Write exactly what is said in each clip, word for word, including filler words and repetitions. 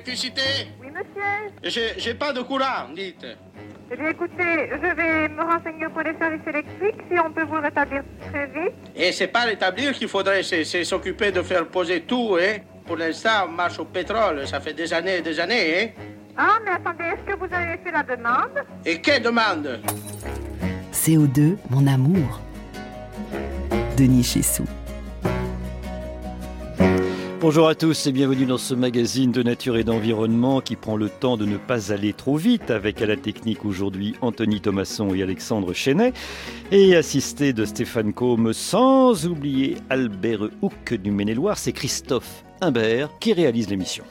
l'électricité? Oui, monsieur. J'ai, j'ai pas de courant, dites. Eh bien, écoutez, je vais me renseigner pour les services électriques, si on peut vous rétablir très vite. Et c'est pas l'établir qu'il faudrait, c'est, c'est s'occuper de faire poser tout, hein. Pour l'instant, on marche au pétrole, ça fait des années et des années, hein. Ah, mais attendez, est-ce que vous avez fait la demande? Et quelle demande? C O deux, mon amour. Denis Chessou. Bonjour à tous et bienvenue dans ce magazine de nature et d'environnement qui prend le temps de ne pas aller trop vite, avec à la technique aujourd'hui Anthony Thomasson et Alexandre Chenet, et assisté de Stéphane Côme, sans oublier Albert Houck du Maine-et-Loire. C'est Christophe Imbert qui réalise l'émission.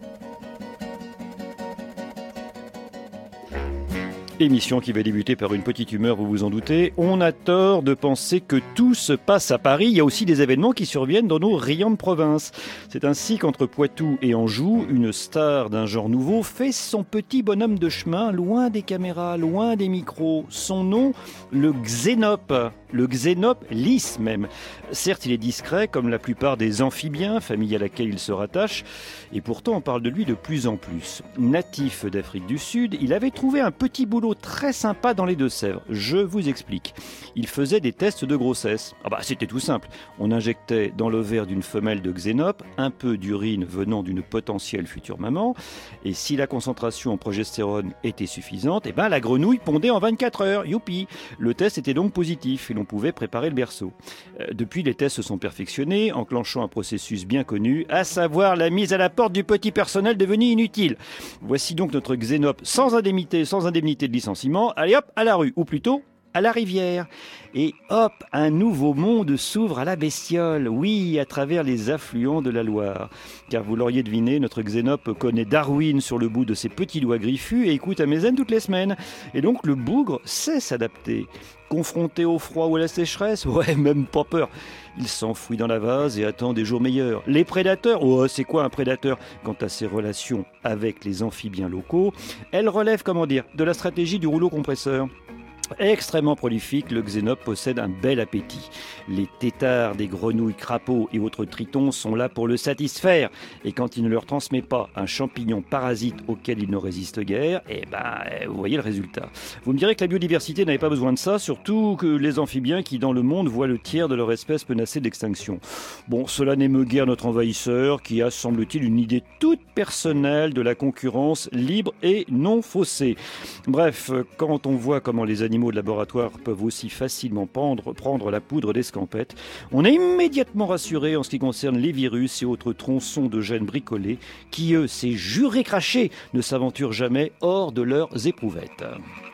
Émission qui va débuter par une petite humeur, vous vous en doutez. On a tort de penser que tout se passe à Paris. Il y a aussi des événements qui surviennent dans nos rayons de province. C'est ainsi qu'entre Poitou et Anjou, une star d'un genre nouveau fait son petit bonhomme de chemin, loin des caméras, loin des micros. Son nom, le Xénope. Le Xénope lisse même. Certes, il est discret, comme la plupart des amphibiens, famille à laquelle il se rattache, et pourtant on parle de lui de plus en plus. Natif d'Afrique du Sud, il avait trouvé un petit boulot très sympa dans les Deux-Sèvres. Je vous explique. Il faisait des tests de grossesse. Ah bah c'était tout simple. On injectait dans l'ovaire d'une femelle de Xénope un peu d'urine venant d'une potentielle future maman, et si la concentration en progestérone était suffisante, eh ben la grenouille pondait en vingt-quatre heures. Youpi. Le test était donc positif et l'on pouvait préparer le berceau. Euh, depuis, les tests se sont perfectionnés, enclenchant un processus bien connu, à savoir la mise à la porte du petit personnel devenu inutile. Voici donc notre Xénope sans indemnité, sans indemnité de licenciement. Allez hop, à la rue, ou plutôt à la rivière. Et hop, un nouveau monde s'ouvre à la bestiole, oui, à travers les affluents de la Loire. Car vous l'auriez deviné, notre Xénope connaît Darwin sur le bout de ses petits doigts griffus et écoute Amézène toutes les semaines. Et donc le bougre sait s'adapter. Confronté au froid ou à la sécheresse, ouais, même pas peur. Il s'enfouit dans la vase et attend des jours meilleurs. Les prédateurs, oh, c'est quoi un prédateur? Quant à ses relations avec les amphibiens locaux, elle relève, comment dire, de la stratégie du rouleau compresseur. Extrêmement prolifique, le Xénope possède un bel appétit. Les têtards des grenouilles, crapauds et autres tritons sont là pour le satisfaire. Et quand il ne leur transmet pas un champignon parasite auquel il ne résiste guère, eh ben, vous voyez le résultat. Vous me direz que la biodiversité n'avait pas besoin de ça, surtout que les amphibiens qui dans le monde voient le tiers de leur espèce menacée d'extinction. Bon, cela n'émeut guère notre envahisseur qui a, semble-t-il, une idée toute personnelle de la concurrence libre et non faussée. Bref, quand on voit comment les animaux de laboratoire peuvent aussi facilement prendre, prendre la poudre d'escampette, on est immédiatement rassuré en ce qui concerne les virus et autres tronçons de gènes bricolés qui, eux, c'est juré craché, ne s'aventurent jamais hors de leurs éprouvettes.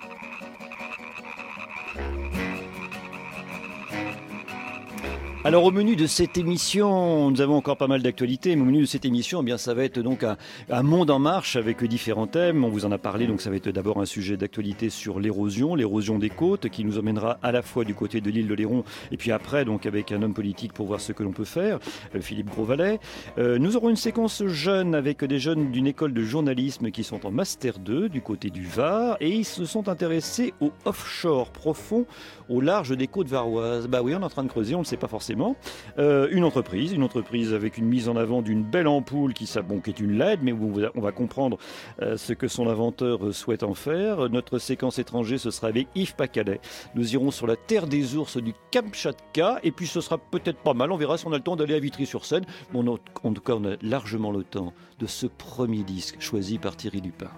Alors au menu de cette émission, nous avons encore pas mal d'actualités, mais au menu de cette émission, eh bien, ça va être donc un, un monde en marche avec différents thèmes. On vous en a parlé, donc ça va être d'abord un sujet d'actualité sur l'érosion, l'érosion des côtes, qui nous emmènera à la fois du côté de l'île de Léron, et puis après donc avec un homme politique pour voir ce que l'on peut faire, euh, Philippe Grosvalet. Euh, nous aurons une séquence jeune avec des jeunes d'une école de journalisme qui sont en Master deux du côté du Var, et ils se sont intéressés au offshore profond au large des côtes varoises. Bah oui, on est en train de creuser, on ne le sait pas forcément. Euh, une entreprise, une entreprise avec une mise en avant d'une belle ampoule qui, ça, bon, qui est une L E D, mais on va comprendre euh, ce que son inventeur souhaite en faire. Notre séquence étranger, ce sera avec Yves Pacalet. Nous irons sur la terre des ours du Kamchatka, et puis ce sera peut-être pas mal, on verra si on a le temps d'aller à Vitry-sur-Seine. Bon, en tout cas, on a largement le temps de ce premier disque choisi par Thierry Lupin.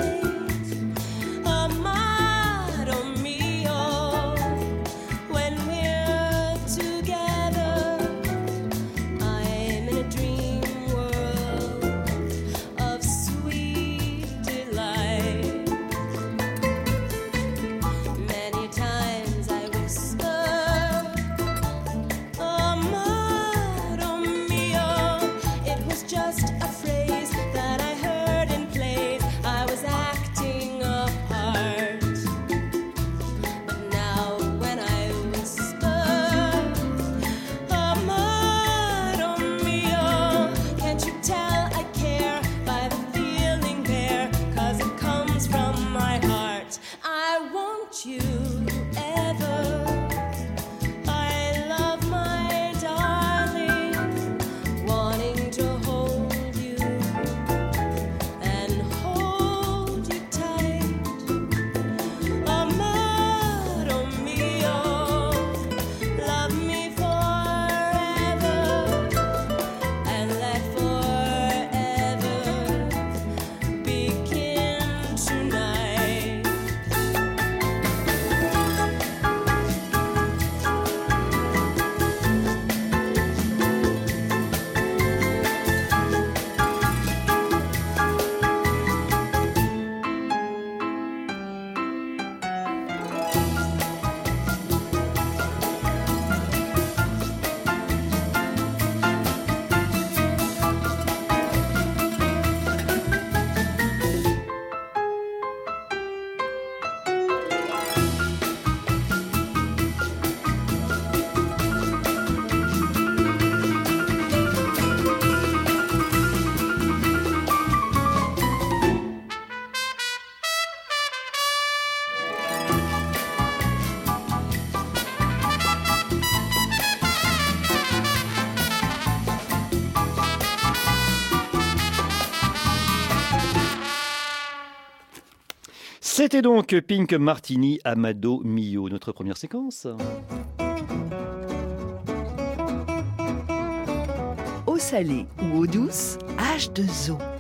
When we C'était donc Pink Martini, Amado Mio, notre première séquence. Eau salée ou eau douce, H deux O.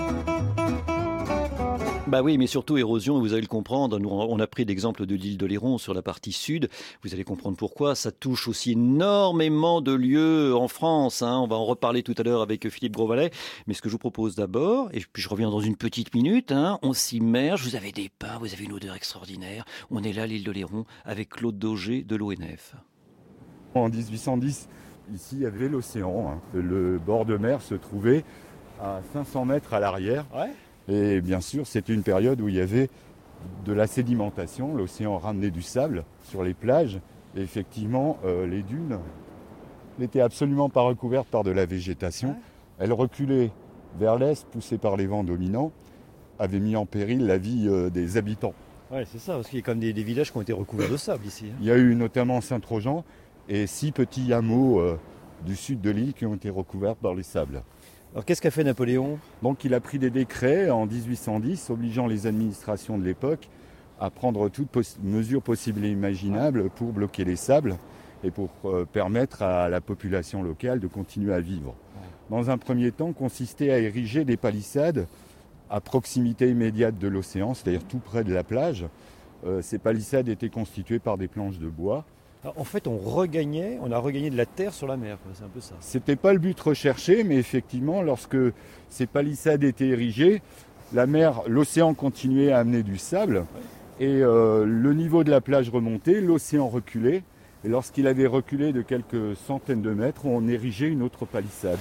Bah oui, mais surtout érosion, vous allez le comprendre. Nous, on a pris l'exemple de l'île d'Oléron sur la partie sud. Vous allez comprendre pourquoi. Ça touche aussi énormément de lieux en France. Hein. On va en reparler tout à l'heure avec Philippe Grosvalet. Mais ce que je vous propose d'abord, et puis je reviens dans une petite minute, hein, on s'immerge. Vous avez des pins, vous avez une odeur extraordinaire. On est là, l'île d'Oléron, avec Claude Dauger de l'O N F. En dix-huit cent dix, ici, il y avait l'océan. Hein. Le bord de mer se trouvait à cinq cents mètres à l'arrière. Ouais. Et bien sûr, c'était une période où il y avait de la sédimentation. L'océan ramenait du sable sur les plages. Et effectivement, euh, les dunes n'étaient absolument pas recouvertes par de la végétation. Ouais. Elles reculaient vers l'est, poussées par les vents dominants, avaient mis en péril la vie euh, des habitants. Oui, c'est ça, parce qu'il y a quand même des, des villages qui ont été recouverts de sable ici. Hein. Il y a eu notamment Saint-Trojan et six petits hameaux euh, du sud de l'île qui ont été recouverts par les sables. Alors qu'est-ce qu'a fait Napoléon ? Donc il a pris des décrets en dix-huit cent dix obligeant les administrations de l'époque à prendre toutes pos- mesures possibles et imaginables pour bloquer les sables et pour euh, permettre à la population locale de continuer à vivre. Dans un premier temps, consistait à ériger des palissades à proximité immédiate de l'océan, c'est-à-dire tout près de la plage. Euh, ces palissades étaient constituées par des planches de bois. Alors, en fait, on regagnait, on a regagné de la terre sur la mer, c'est un peu ça. C'était pas le but recherché, mais effectivement, lorsque ces palissades étaient érigées, la mer, l'océan continuait à amener du sable, ouais. et euh, le niveau de la plage remontait, l'océan reculait, et lorsqu'il avait reculé de quelques centaines de mètres, on érigeait une autre palissade.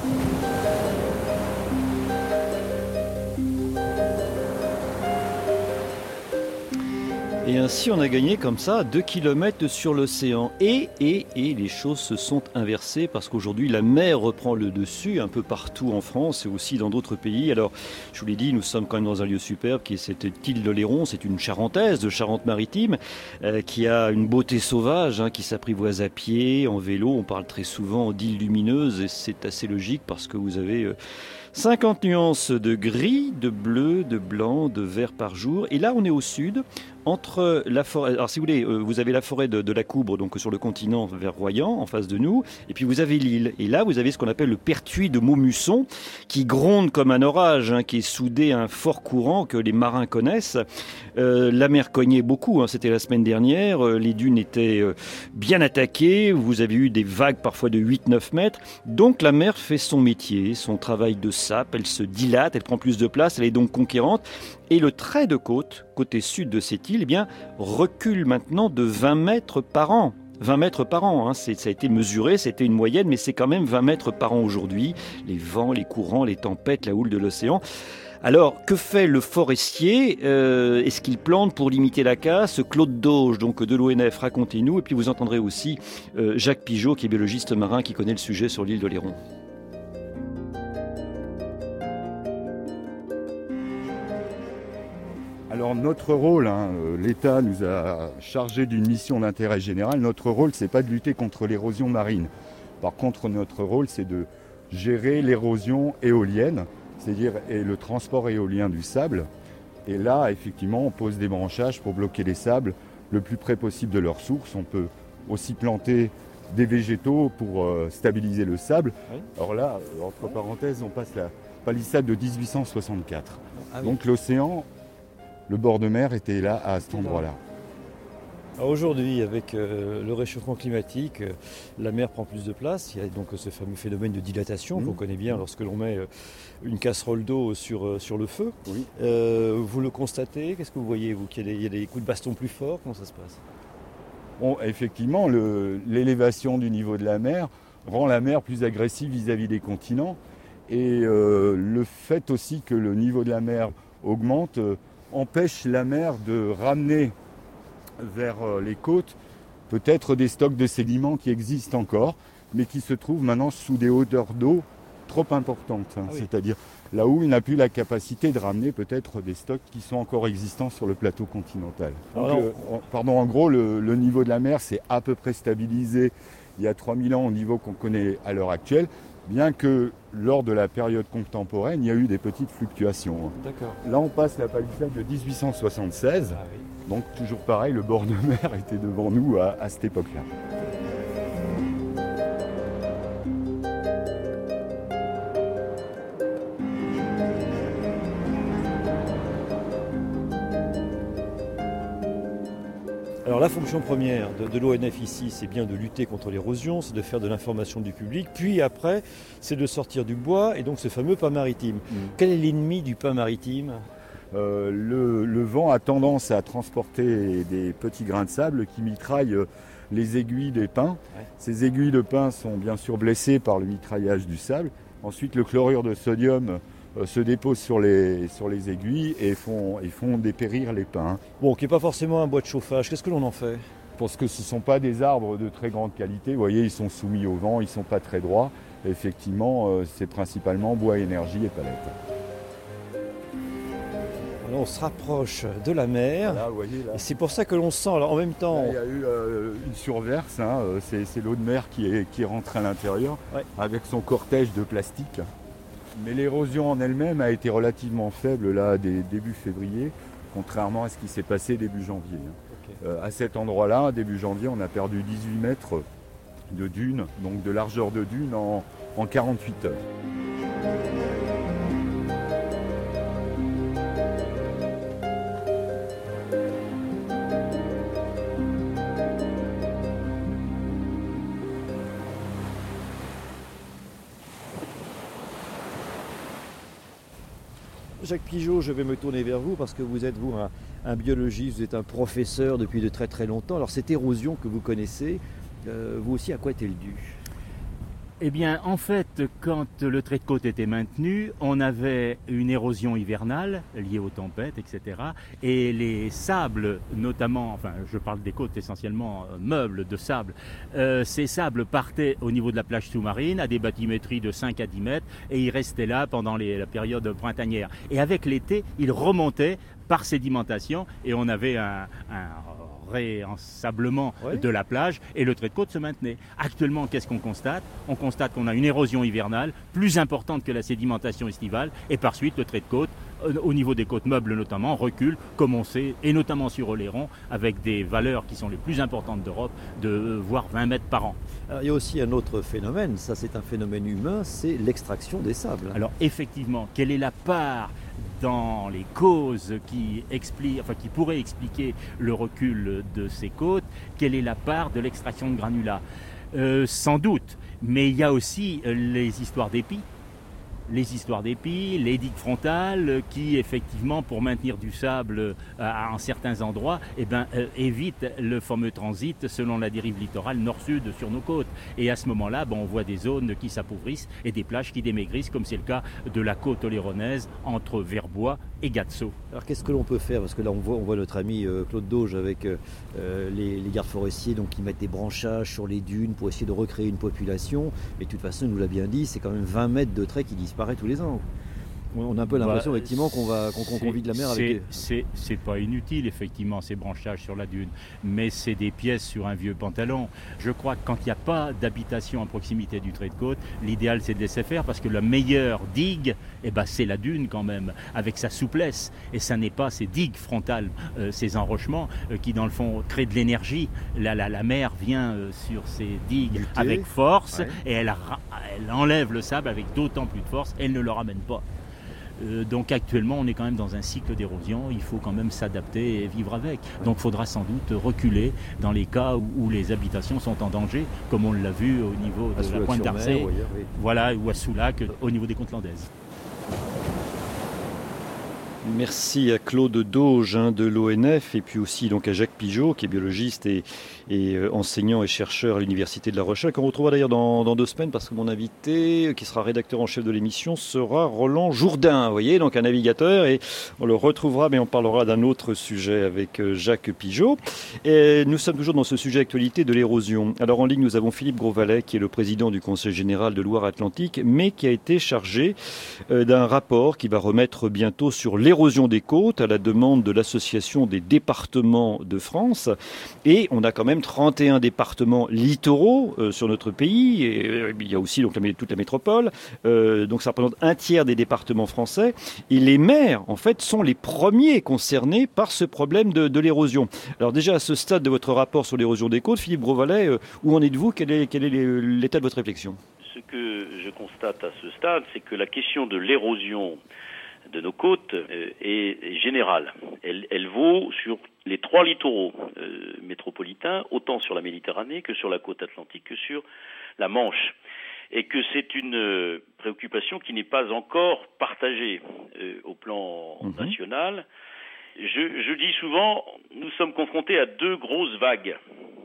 Et ainsi, on a gagné comme ça deux kilomètres sur l'océan. Et, et, et les choses se sont inversées parce qu'aujourd'hui, la mer reprend le dessus un peu partout en France et aussi dans d'autres pays. Alors, je vous l'ai dit, nous sommes quand même dans un lieu superbe qui est cette île d'Oléron. C'est une Charentaise de Charente-Maritime euh, qui a une beauté sauvage, hein, qui s'apprivoise à pied, en vélo. On parle très souvent d'île lumineuse et c'est assez logique parce que vous avez... Euh, cinquante nuances de gris, de bleu, de blanc, de vert par jour. Et là, on est au sud, entre la forêt... Alors, si vous voulez, vous avez la forêt de, de la Coubre, donc sur le continent vers Royan, en face de nous. Et puis, vous avez l'île. Et là, vous avez ce qu'on appelle le pertuis de Maumusson, qui gronde comme un orage, hein, qui est soudé à un fort courant que les marins connaissent. Euh, la mer cognait beaucoup, hein, c'était la semaine dernière. Euh, les dunes étaient euh, bien attaquées. Vous avez eu des vagues parfois de huit neuf mètres. Donc, la mer fait son métier, son travail de sape, elle se dilate, elle prend plus de place, elle est donc conquérante. Et le trait de côte, côté sud de cette île, eh bien, recule maintenant de vingt mètres par an. vingt mètres par an, hein. C'est, ça a été mesuré, c'était une moyenne, mais c'est quand même vingt mètres par an aujourd'hui. Les vents, les courants, les tempêtes, la houle de l'océan. Alors, que fait le forestier ? euh, Est-ce qu'il plante pour limiter la casse ? Claude Dauger, donc de l'O N F, racontez-nous. Et puis vous entendrez aussi euh, Jacques Pigeot, qui est biologiste marin, qui connaît le sujet sur l'île d'Oléron. Alors notre rôle, hein, l'État nous a chargé d'une mission d'intérêt général. Notre rôle, c'est pas de lutter contre l'érosion marine. Par contre, notre rôle, c'est de gérer l'érosion éolienne, c'est-à-dire et le transport éolien du sable. Et là, effectivement, on pose des branchages pour bloquer les sables le plus près possible de leur source. On peut aussi planter des végétaux pour euh, stabiliser le sable. Oui. Alors là, entre parenthèses, on passe la palissade de dix-huit cent soixante-quatre. Ah oui. Donc l'océan... Le bord de mer était là, à cet endroit-là. Alors aujourd'hui, avec euh, le réchauffement climatique, euh, la mer prend plus de place. Il y a donc ce fameux phénomène de dilatation mmh. qu'on connaît bien lorsque l'on met euh, une casserole d'eau sur, euh, sur le feu. Oui. Euh, vous le constatez ? Qu'est-ce que vous voyez, vous, qu'il y a des, il y a des coups de baston plus forts ? Comment ça se passe ? Bon, effectivement, le, l'élévation du niveau de la mer rend la mer plus agressive vis-à-vis des continents. Et euh, le fait aussi que le niveau de la mer augmente... Euh, empêche la mer de ramener vers les côtes peut-être des stocks de sédiments qui existent encore, mais qui se trouvent maintenant sous des hauteurs d'eau trop importantes. Hein, ah oui. C'est-à-dire là où il n'a plus la capacité de ramener peut-être des stocks qui sont encore existants sur le plateau continental. Donc, Alors, euh, en, pardon, en gros, le, le niveau de la mer s'est à peu près stabilisé il y a trois mille ans au niveau qu'on connaît à l'heure actuelle. bien que lors de la période contemporaine, il y a eu des petites fluctuations. D'accord. Là, on passe la palissade de dix-huit cent soixante-seize, Ah oui. donc toujours pareil, le bord de mer était devant nous à, à cette époque-là. Alors la fonction première de, de l'O N F ici, c'est bien de lutter contre l'érosion, c'est de faire de l'information du public, puis après, c'est de sortir du bois, et donc ce fameux pain maritime. Mmh. Quel est l'ennemi du pain maritime ? euh, le, le vent a tendance à transporter des petits grains de sable qui mitraillent les aiguilles des pins. Ouais. Ces aiguilles de pin sont bien sûr blessées par le mitraillage du sable. Ensuite, le chlorure de sodium se déposent sur les, sur les aiguilles et font, et font dépérir les pins. Bon, qui n'est pas forcément un bois de chauffage, qu'est-ce que l'on en fait ? Parce que ce ne sont pas des arbres de très grande qualité, vous voyez, ils sont soumis au vent, ils ne sont pas très droits. Et effectivement, euh, c'est principalement bois, énergie et palette. Alors on se rapproche de la mer, là, vous voyez, là. Et c'est pour ça que l'on sent, alors en même temps... Là, il y a eu euh, une surverse, hein, c'est, c'est l'eau de mer qui est, qui est rentrée à l'intérieur, ouais. Avec son cortège de plastique. Mais l'érosion en elle-même a été relativement faible là, dès début février, contrairement à ce qui s'est passé début janvier. Okay. Euh, à cet endroit-là, début janvier, on a perdu dix-huit mètres de dune, donc de largeur de dune en, en quarante-huit heures. Jacques Pigeot, je vais me tourner vers vous parce que vous êtes vous un, un biologiste, vous êtes un professeur depuis de très très longtemps. Alors cette érosion que vous connaissez, euh, vous aussi, à quoi est-elle due ? Eh bien, en fait, quand le trait de côte était maintenu, on avait une érosion hivernale liée aux tempêtes, et cetera. Et les sables, notamment, enfin, je parle des côtes essentiellement euh, meubles de sable, euh, ces sables partaient au niveau de la plage sous-marine à des bathymétries de cinq à dix mètres et ils restaient là pendant les, la période printanière. Et avec l'été, ils remontaient par sédimentation et on avait un... un réensablement oui. de la plage et le trait de côte se maintenait. Actuellement, qu'est-ce qu'on constate ? On constate qu'on a une érosion hivernale plus importante que la sédimentation estivale et par suite le trait de côte, au niveau des côtes meubles notamment, recule comme on sait, et notamment sur Oléron, avec des valeurs qui sont les plus importantes d'Europe, de voire vingt mètres par an. Alors, il y a aussi un autre phénomène, ça c'est un phénomène humain, c'est l'extraction des sables. Alors effectivement, quelle est la part dans les causes qui, expliquent, enfin, qui pourraient expliquer le recul de ces côtes, quelle est la part de l'extraction de granulats ? euh, Sans doute, mais il y a aussi les histoires d'épis. Les histoires d'épis, les digues frontales qui, effectivement, pour maintenir du sable à, à certains endroits, eh ben, euh, évitent le fameux transit selon la dérive littorale nord-sud sur nos côtes. Et à ce moment-là, ben, on voit des zones qui s'appauvrissent et des plages qui démaigrissent, comme c'est le cas de la côte oléronaise entre Verbois et Gatso. Alors qu'est-ce que l'on peut faire ? Parce que là, on voit, on voit notre ami euh, Claude Dauge avec euh, les, les gardes forestiers donc, qui mettent des branchages sur les dunes pour essayer de recréer une population. Mais de toute façon, il nous l'a bien dit, c'est quand même vingt mètres de trait qui disparaît tous les ans. On a un peu l'impression bah, effectivement qu'on va qu'on, qu'on vide la mer c'est, avec... C'est, c'est pas inutile effectivement ces branchages sur la dune, mais c'est des pièces sur un vieux pantalon. Je crois que quand il n'y a pas d'habitation à proximité du trait de côte, l'idéal c'est de laisser faire parce que la meilleure digue, eh ben, c'est la dune quand même, avec sa souplesse. Et ça n'est pas ces digues frontales, euh, ces enrochements euh, qui dans le fond créent de l'énergie. La, la, la mer vient euh, sur ces digues Lutter. avec force ouais. et elle, elle enlève le sable avec d'autant plus de force, elle ne le ramène pas. Euh, donc actuellement on est quand même dans un cycle d'érosion, il faut quand même s'adapter et vivre avec. Donc il faudra sans doute reculer dans les cas où, où les habitations sont en danger, comme on l'a vu au niveau de la Pointe d'Arcet, oui. voilà, ou à Soulac, au niveau des côtes landaises. Merci à Claude Dauge hein, de l'O N F et puis aussi donc à Jacques Pigeot qui est biologiste et, et euh, enseignant et chercheur à l'Université de La Rochelle, qu'on retrouvera d'ailleurs dans, dans deux semaines parce que mon invité qui sera rédacteur en chef de l'émission sera Roland Jourdain, vous voyez, donc un navigateur, et on le retrouvera mais on parlera d'un autre sujet avec euh, Jacques Pigeot. Et nous sommes toujours dans ce sujet actualité de l'érosion. Alors en ligne nous avons Philippe Grosvalet qui est le président du Conseil général de Loire-Atlantique mais qui a été chargé euh, d'un rapport qui va remettre bientôt sur l'érosion l'érosion des côtes à la demande de l'Association des départements de France. Et on a quand même trente et un départements littoraux euh, sur notre pays. Et, euh, il y a aussi donc, la, toute la métropole. Euh, donc ça représente un tiers des départements français. Et les maires, en fait, sont les premiers concernés par ce problème de, de l'érosion. Alors déjà, à ce stade de votre rapport sur l'érosion des côtes, Philippe Grosvalet, euh, où en êtes-vous ? Quel est, quel est l'état de votre réflexion ? Ce que je constate à ce stade, c'est que la question de l'érosion de nos côtes euh, est, est générale. Elle, elle vaut sur les trois littoraux euh, métropolitains, autant sur la Méditerranée que sur la côte atlantique que sur la Manche. Et que c'est une euh, préoccupation qui n'est pas encore partagée euh, au plan mmh. national. Je, je dis souvent, nous sommes confrontés à deux grosses vagues.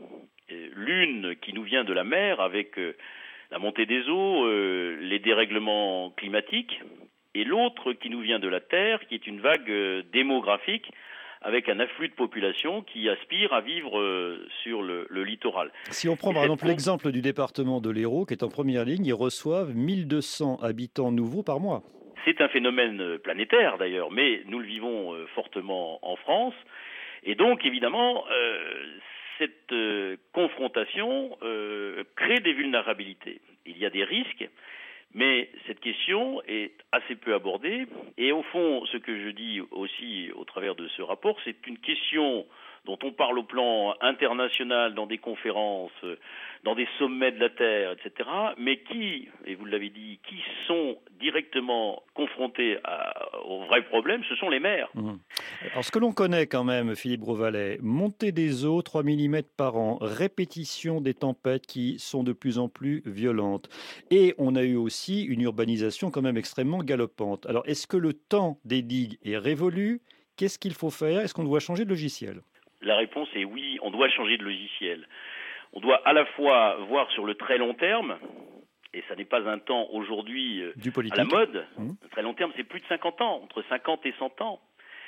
Euh, l'une qui nous vient de la mer avec euh, la montée des eaux, euh, les dérèglements climatiques, et l'autre qui nous vient de la terre, qui est une vague euh, démographique avec un afflux de population qui aspire à vivre euh, sur le, le littoral. Si on prend et par exemple l'exemple du département de l'Hérault, qui est en première ligne, ils reçoivent mille deux cents habitants nouveaux par mois. C'est un phénomène planétaire d'ailleurs, mais nous le vivons euh, fortement en France. Et donc évidemment, euh, cette euh, confrontation euh, crée des vulnérabilités. Il y a des risques, mais cette question est assez peu abordée. Et au fond, ce que je dis aussi au travers de ce rapport, c'est une question dont on parle au plan international, dans des conférences, dans des sommets de la Terre, et cetera, mais qui, et vous l'avez dit, qui sont directement confrontés à, aux vrais problèmes, ce sont les maires. Mmh. Alors ce que l'on connaît quand même, Philippe Grosvalet, montée des eaux, trois millimètres par an, répétition des tempêtes qui sont de plus en plus violentes. Et on a eu aussi une urbanisation quand même extrêmement galopante. Alors est-ce que le temps des digues est révolu ? Qu'est-ce qu'il faut faire ? Est-ce qu'on doit changer de logiciel ? La réponse est oui, on doit changer de logiciel. On doit à la fois voir sur le très long terme, et ça n'est pas un temps aujourd'hui euh, à la mode, mmh. le très long terme c'est plus de cinquante ans, entre cinquante et cent ans,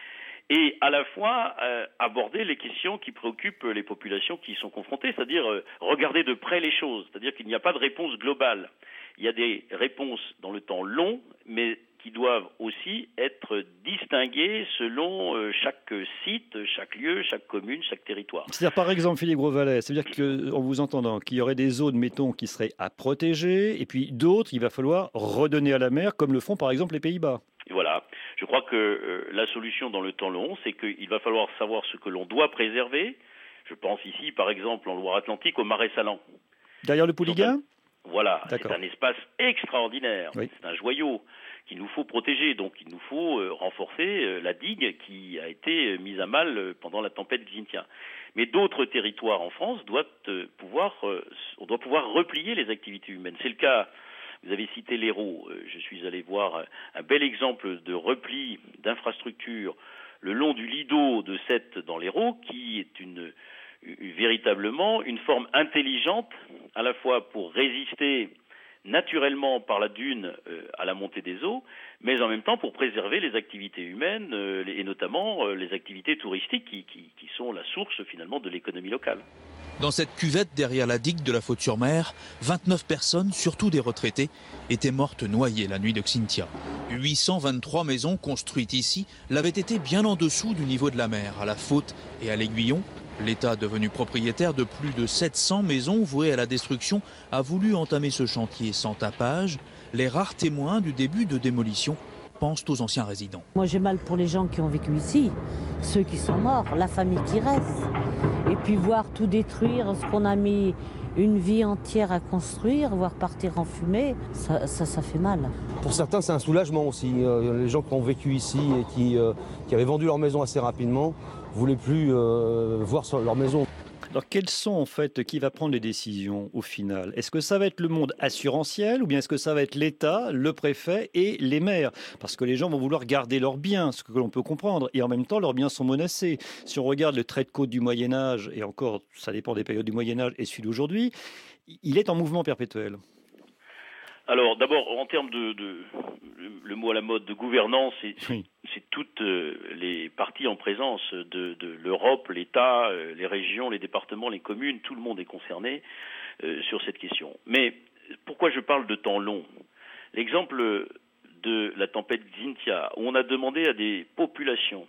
et à la fois euh, aborder les questions qui préoccupent les populations qui y sont confrontées, c'est-à-dire euh, regarder de près les choses, c'est-à-dire qu'il n'y a pas de réponse globale. Il y a des réponses dans le temps long, mais qui doivent aussi être distinguées selon euh, chaque site, chaque lieu, chaque commune, chaque territoire. C'est-à-dire par exemple, Philippe Grosvalet, c'est-à-dire qu'en vous entendant, qu'il y aurait des zones, mettons, qui seraient à protéger, et puis d'autres, il va falloir redonner à la mer, comme le font par exemple les Pays-Bas. Et voilà. Je crois que euh, la solution dans le temps long, c'est qu'il va falloir savoir ce que l'on doit préserver. Je pense ici, par exemple, en Loire-Atlantique, au Marais Salants. Derrière le Pouliguen ? Voilà, D'accord. C'est un espace extraordinaire, oui. C'est un joyau qu'il nous faut protéger, donc il nous faut euh, renforcer euh, la digue qui a été euh, mise à mal euh, pendant la tempête Xynthia. Mais d'autres territoires en France doivent euh, pouvoir, euh, on doit pouvoir replier les activités humaines. C'est le cas, vous avez cité l'Hérault, euh, je suis allé voir euh, un bel exemple de repli d'infrastructures le long du Lido de Sète dans l'Hérault, qui est une véritablement une forme intelligente, à la fois pour résister naturellement par la dune euh, à la montée des eaux, mais en même temps pour préserver les activités humaines euh, et notamment euh, les activités touristiques qui, qui, qui sont la source finalement de l'économie locale. Dans cette cuvette derrière la digue de la Faute-sur-Mer, vingt-neuf personnes, surtout des retraités, étaient mortes noyées la nuit de Xynthia. huit cent vingt-trois maisons construites ici l'avaient été bien en dessous du niveau de la mer, à la Faute et à l'Aiguillon. L'État, devenu propriétaire de plus de sept cents maisons vouées à la destruction, a voulu entamer ce chantier sans tapage. Les rares témoins du début de démolition pensent aux anciens résidents. Moi j'ai mal pour les gens qui ont vécu ici, ceux qui sont morts, la famille qui reste. Et puis voir tout détruire, ce qu'on a mis une vie entière à construire, voir partir en fumée, ça, ça, ça fait mal. Pour certains, c'est un soulagement aussi. Euh, les gens qui ont vécu ici et qui, euh, qui avaient vendu leur maison assez rapidement ne voulaient plus euh, voir leur maison. Alors, quels sont en fait, qui va prendre les décisions au final ? Est-ce que ça va être le monde assurantiel ou bien est-ce que ça va être l'État, le préfet et les maires ? Parce que les gens vont vouloir garder leurs biens, ce que l'on peut comprendre, et en même temps, leurs biens sont menacés. Si on regarde le trait de côte du Moyen-Âge, et encore, ça dépend des périodes du Moyen-Âge et celui d'aujourd'hui, il est en mouvement perpétuel. Alors, d'abord, en termes de, de le mot à la mode de gouvernance, c'est, oui. c'est toutes euh, les parties en présence de, de l'Europe, l'État, euh, les régions, les départements, les communes, tout le monde est concerné euh, sur cette question. Mais pourquoi je parle de temps long ? L'exemple de la tempête Xynthia, où on a demandé à des populations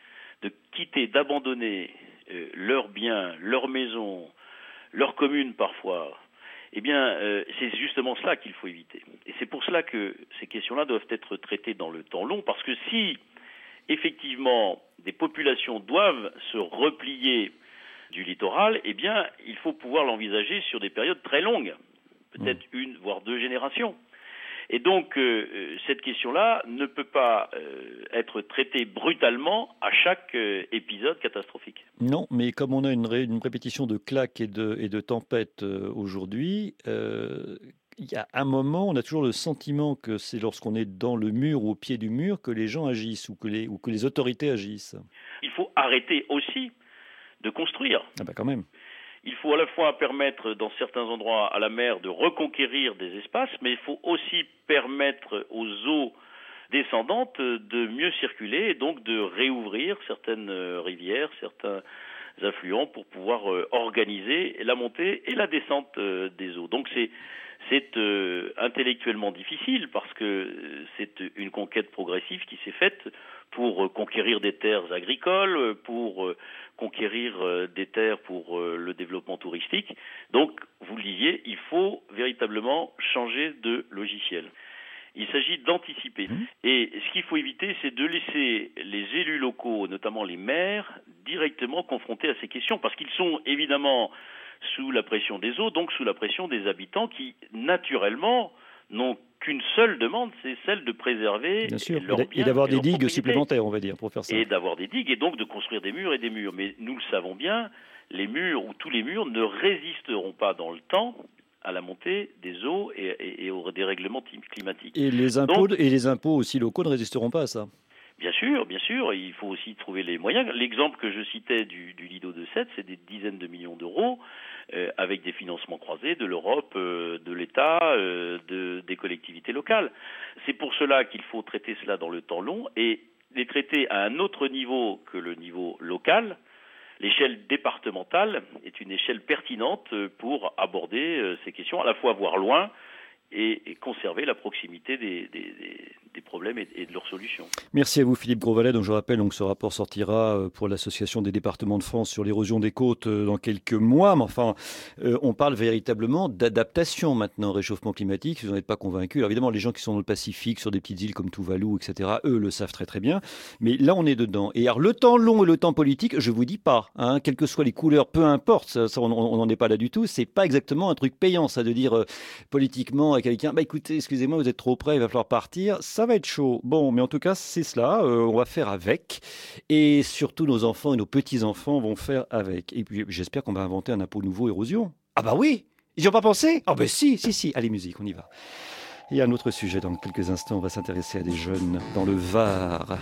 de quitter, d'abandonner euh, leurs biens, leurs maisons, leurs communes parfois, eh bien, euh, c'est justement cela qu'il faut éviter. Et c'est pour cela que ces questions-là doivent être traitées dans le temps long, parce que si, effectivement, des populations doivent se replier du littoral, eh bien, il faut pouvoir l'envisager sur des périodes très longues, peut-être mmh. une, voire deux générations. Et donc, euh, cette question-là ne peut pas euh, être traitée brutalement à chaque euh, épisode catastrophique. Non, mais comme on a une, ré, une répétition de claques et de, et de tempêtes euh, aujourd'hui, euh, il y a un moment, on a toujours le sentiment que c'est lorsqu'on est dans le mur ou au pied du mur que les gens agissent ou que les, ou que les autorités agissent. Il faut arrêter aussi de construire. Ah ben quand même. Il faut à la fois permettre dans certains endroits à la mer de reconquérir des espaces, mais il faut aussi permettre aux eaux descendantes de mieux circuler et donc de réouvrir certaines rivières, certains affluents pour pouvoir organiser la montée et la descente des eaux. Donc c'est c'est euh, intellectuellement difficile parce que c'est une conquête progressive qui s'est faite pour euh, conquérir des terres agricoles, pour euh, conquérir euh, des terres pour euh, le développement touristique. Donc, vous le disiez, il faut véritablement changer de logiciel. Il s'agit d'anticiper. Mmh. Et ce qu'il faut éviter, c'est de laisser les élus locaux, notamment les maires, directement confrontés à ces questions, parce qu'ils sont évidemment sous la pression des eaux, donc sous la pression des habitants qui, naturellement, n'ont qu'une seule demande, c'est celle de préserver Bien sûr, leurs biens et d'avoir et des digues propriétés. supplémentaires, on va dire, pour faire ça. Et d'avoir des digues, et donc de construire des murs et des murs. Mais nous le savons bien, les murs ou tous les murs ne résisteront pas dans le temps à la montée des eaux et, et, et au dérèglement climatiques. Et les impôts, donc, et les impôts aussi locaux ne résisteront pas à ça. Bien sûr, bien sûr, il faut aussi trouver les moyens. L'exemple que je citais du, du Lido de Sète, c'est des dizaines de millions d'euros euh, avec des financements croisés de l'Europe, euh, de l'État, euh, de, des collectivités locales. C'est pour cela qu'il faut traiter cela dans le temps long et les traiter à un autre niveau que le niveau local. L'échelle départementale est une échelle pertinente pour aborder euh, ces questions, à la fois voir loin et, et conserver la proximité des, des, des, des problèmes et, et de leurs solutions. Merci à vous Philippe Grosvalet. Donc je rappelle donc ce rapport sortira pour l'Association des départements de France sur l'érosion des côtes dans quelques mois. Mais enfin, euh, on parle véritablement d'adaptation maintenant au réchauffement climatique. Si vous n'en êtes pas convaincus, alors évidemment les gens qui sont dans le Pacifique, sur des petites îles comme Tuvalu, et cetera, eux le savent très très bien. Mais là on est dedans. Et alors le temps long et le temps politique, je vous dis pas, hein, quelles que soient les couleurs, peu importe, ça, ça, on n'en est pas là du tout. C'est pas exactement un truc payant, ça, de dire euh, politiquement à quelqu'un, bah écoutez, excusez-moi, vous êtes trop près, il va falloir partir. Ça va être chaud. Bon, mais en tout cas, c'est cela. Euh, on va faire avec. Et surtout, nos enfants et nos petits-enfants vont faire avec. Et puis, j'espère qu'on va inventer un impôt nouveau érosion. Ah bah oui, ils n'y ont pas pensé. Ah bah si, si, si. Allez, musique, on y va. Il y a un autre sujet dans quelques instants. On va s'intéresser à des jeunes dans le Var.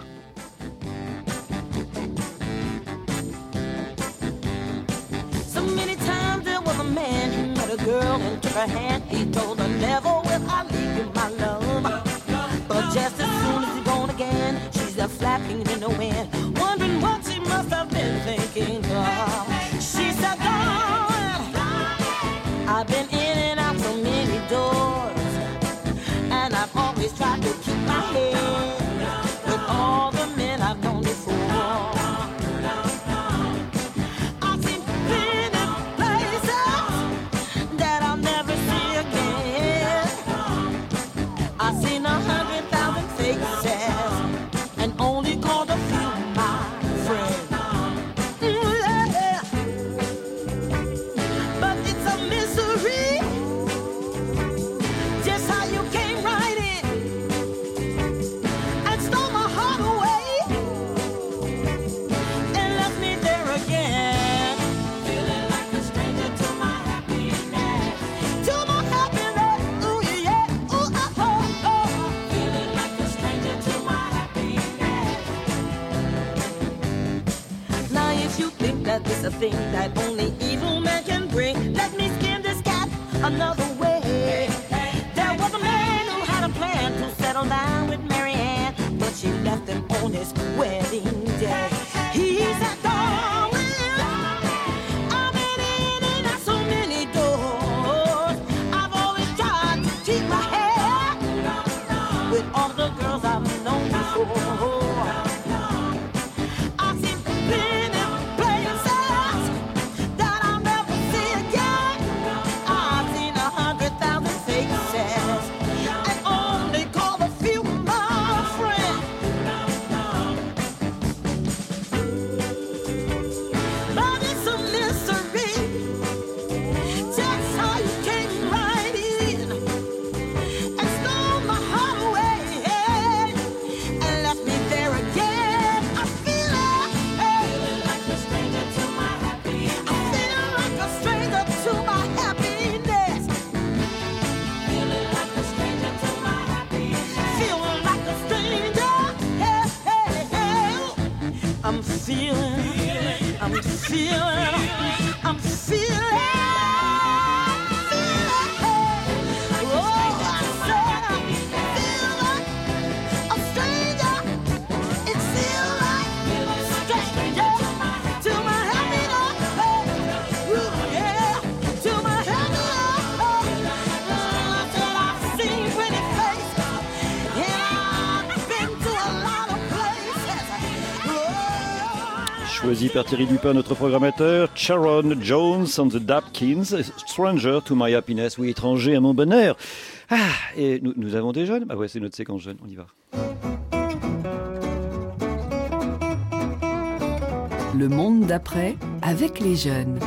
Girl and took her hand, he told her never will I leave you, my love. But just as soon as he's gone again, she's a flapping in the wind, wondering what she must have been thinking of. She said, "Gone, I've been in and out so many doors, and I've always tried to keep my head with all the men I've known before. It's a thing that only evil man can bring. Let me skin this cat another way. There was a man who had a plan to settle down with Mary Ann, but she left him on his wedding day. He said, "Darling, I've been in and out so many doors. I've always tried to keep my head with all the girls I've seen many places that I'll never see again. I've seen a hundred thousand faces and only call a few my friends. But it's a mystery just how you came right in and stole my heart away and left me there again. I feel like a stranger to my happiness. I feel like a stranger to my happiness. Feeling like a stranger to my happiness. Feeling like a stranger. Hey, hey, hey. I'm feeling, I'm feeling, I'm feeling. Choisi par Thierry Dupin, notre programmateur, Sharon Jones and the Dapkins, Stranger to My Happiness, oui, étranger à mon bonheur. Ah, et nous, nous avons des jeunes. Ah ouais, c'est notre séquence jeune, on y va. Le monde d'après avec les jeunes.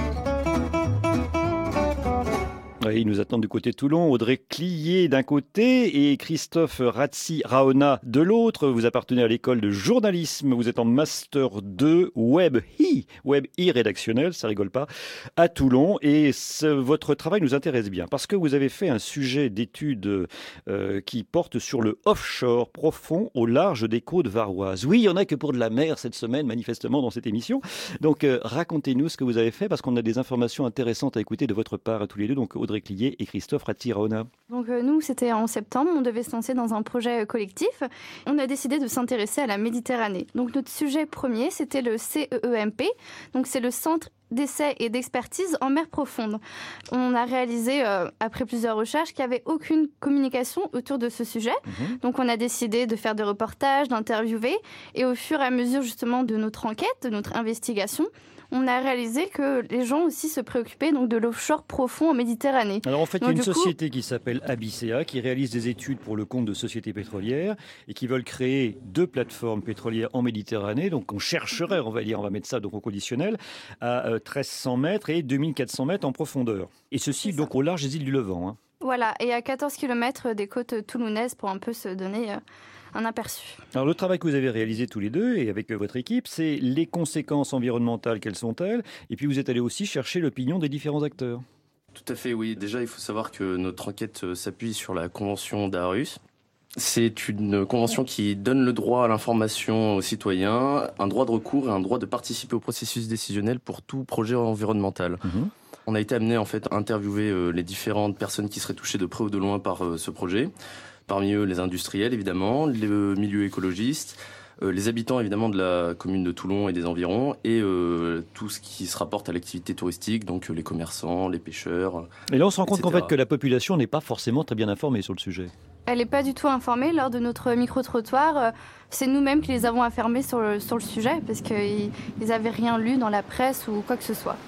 Oui, ils nous attendent du côté de Toulon, Audrey Clier d'un côté et Christophe Razzi-Rahona de l'autre. Vous appartenez à l'école de journalisme, vous êtes en Master deux Web I, Web I rédactionnel, ça rigole pas, à Toulon. Et ce, votre travail nous intéresse bien parce que vous avez fait un sujet d'étude euh, qui porte sur le offshore profond au large des côtes varoises. Oui, il y en a que pour de la mer cette semaine, manifestement, dans cette émission. Donc, euh, racontez-nous ce que vous avez fait parce qu'on a des informations intéressantes à écouter de votre part à tous les deux. Donc, Audrey Clier et Christophe Razzi-Rahona. Donc euh, nous, c'était en septembre, on devait se lancer dans un projet collectif. On a décidé de s'intéresser à la Méditerranée. Donc notre sujet premier, c'était le C E E M P. Donc c'est le Centre d'essais et d'expertise en mer profonde. On a réalisé, euh, après plusieurs recherches, qu'il n'y avait aucune communication autour de ce sujet. Mmh. Donc on a décidé de faire des reportages, d'interviewer. Et au fur et à mesure justement de notre enquête, de notre investigation, on a réalisé que les gens aussi se préoccupaient donc de l'offshore profond en Méditerranée. Alors en fait, donc, il y a une société coup... qui s'appelle Abyssea qui réalise des études pour le compte de sociétés pétrolières et qui veulent créer deux plateformes pétrolières en Méditerranée. Donc on chercherait, on va dire, on va mettre ça donc au conditionnel, à euh, treize cents mètres et deux mille quatre cents mètres en profondeur. Et ceci donc au large des îles du Levant. Hein. Voilà, et à quatorze kilomètres des côtes toulonnaises pour un peu se donner... Euh... un aperçu. Alors le travail que vous avez réalisé tous les deux et avec votre équipe, c'est les conséquences environnementales, quelles sont-elles? Et puis vous êtes allé aussi chercher l'opinion des différents acteurs. Tout à fait, oui. Déjà, il faut savoir que notre enquête s'appuie sur la Convention d'Aarhus. C'est une convention qui donne le droit à l'information aux citoyens, un droit de recours et un droit de participer au processus décisionnel pour tout projet environnemental. Mmh. On a été amené en fait à interviewer les différentes personnes qui seraient touchées de près ou de loin par ce projet. Parmi eux, les industriels, évidemment, le milieu écologiste, euh, les habitants, évidemment, de la commune de Toulon et des environs, et euh, tout ce qui se rapporte à l'activité touristique, donc euh, les commerçants, les pêcheurs. Et là, on se rend compte et cetera qu'en fait, que la population n'est pas forcément très bien informée sur le sujet. Elle n'est pas du tout informée. Lors de notre micro-trottoir, euh, c'est nous-mêmes qui les avons informés sur le, sur le sujet, parce qu'ils n'avaient rien lu dans la presse ou quoi que ce soit.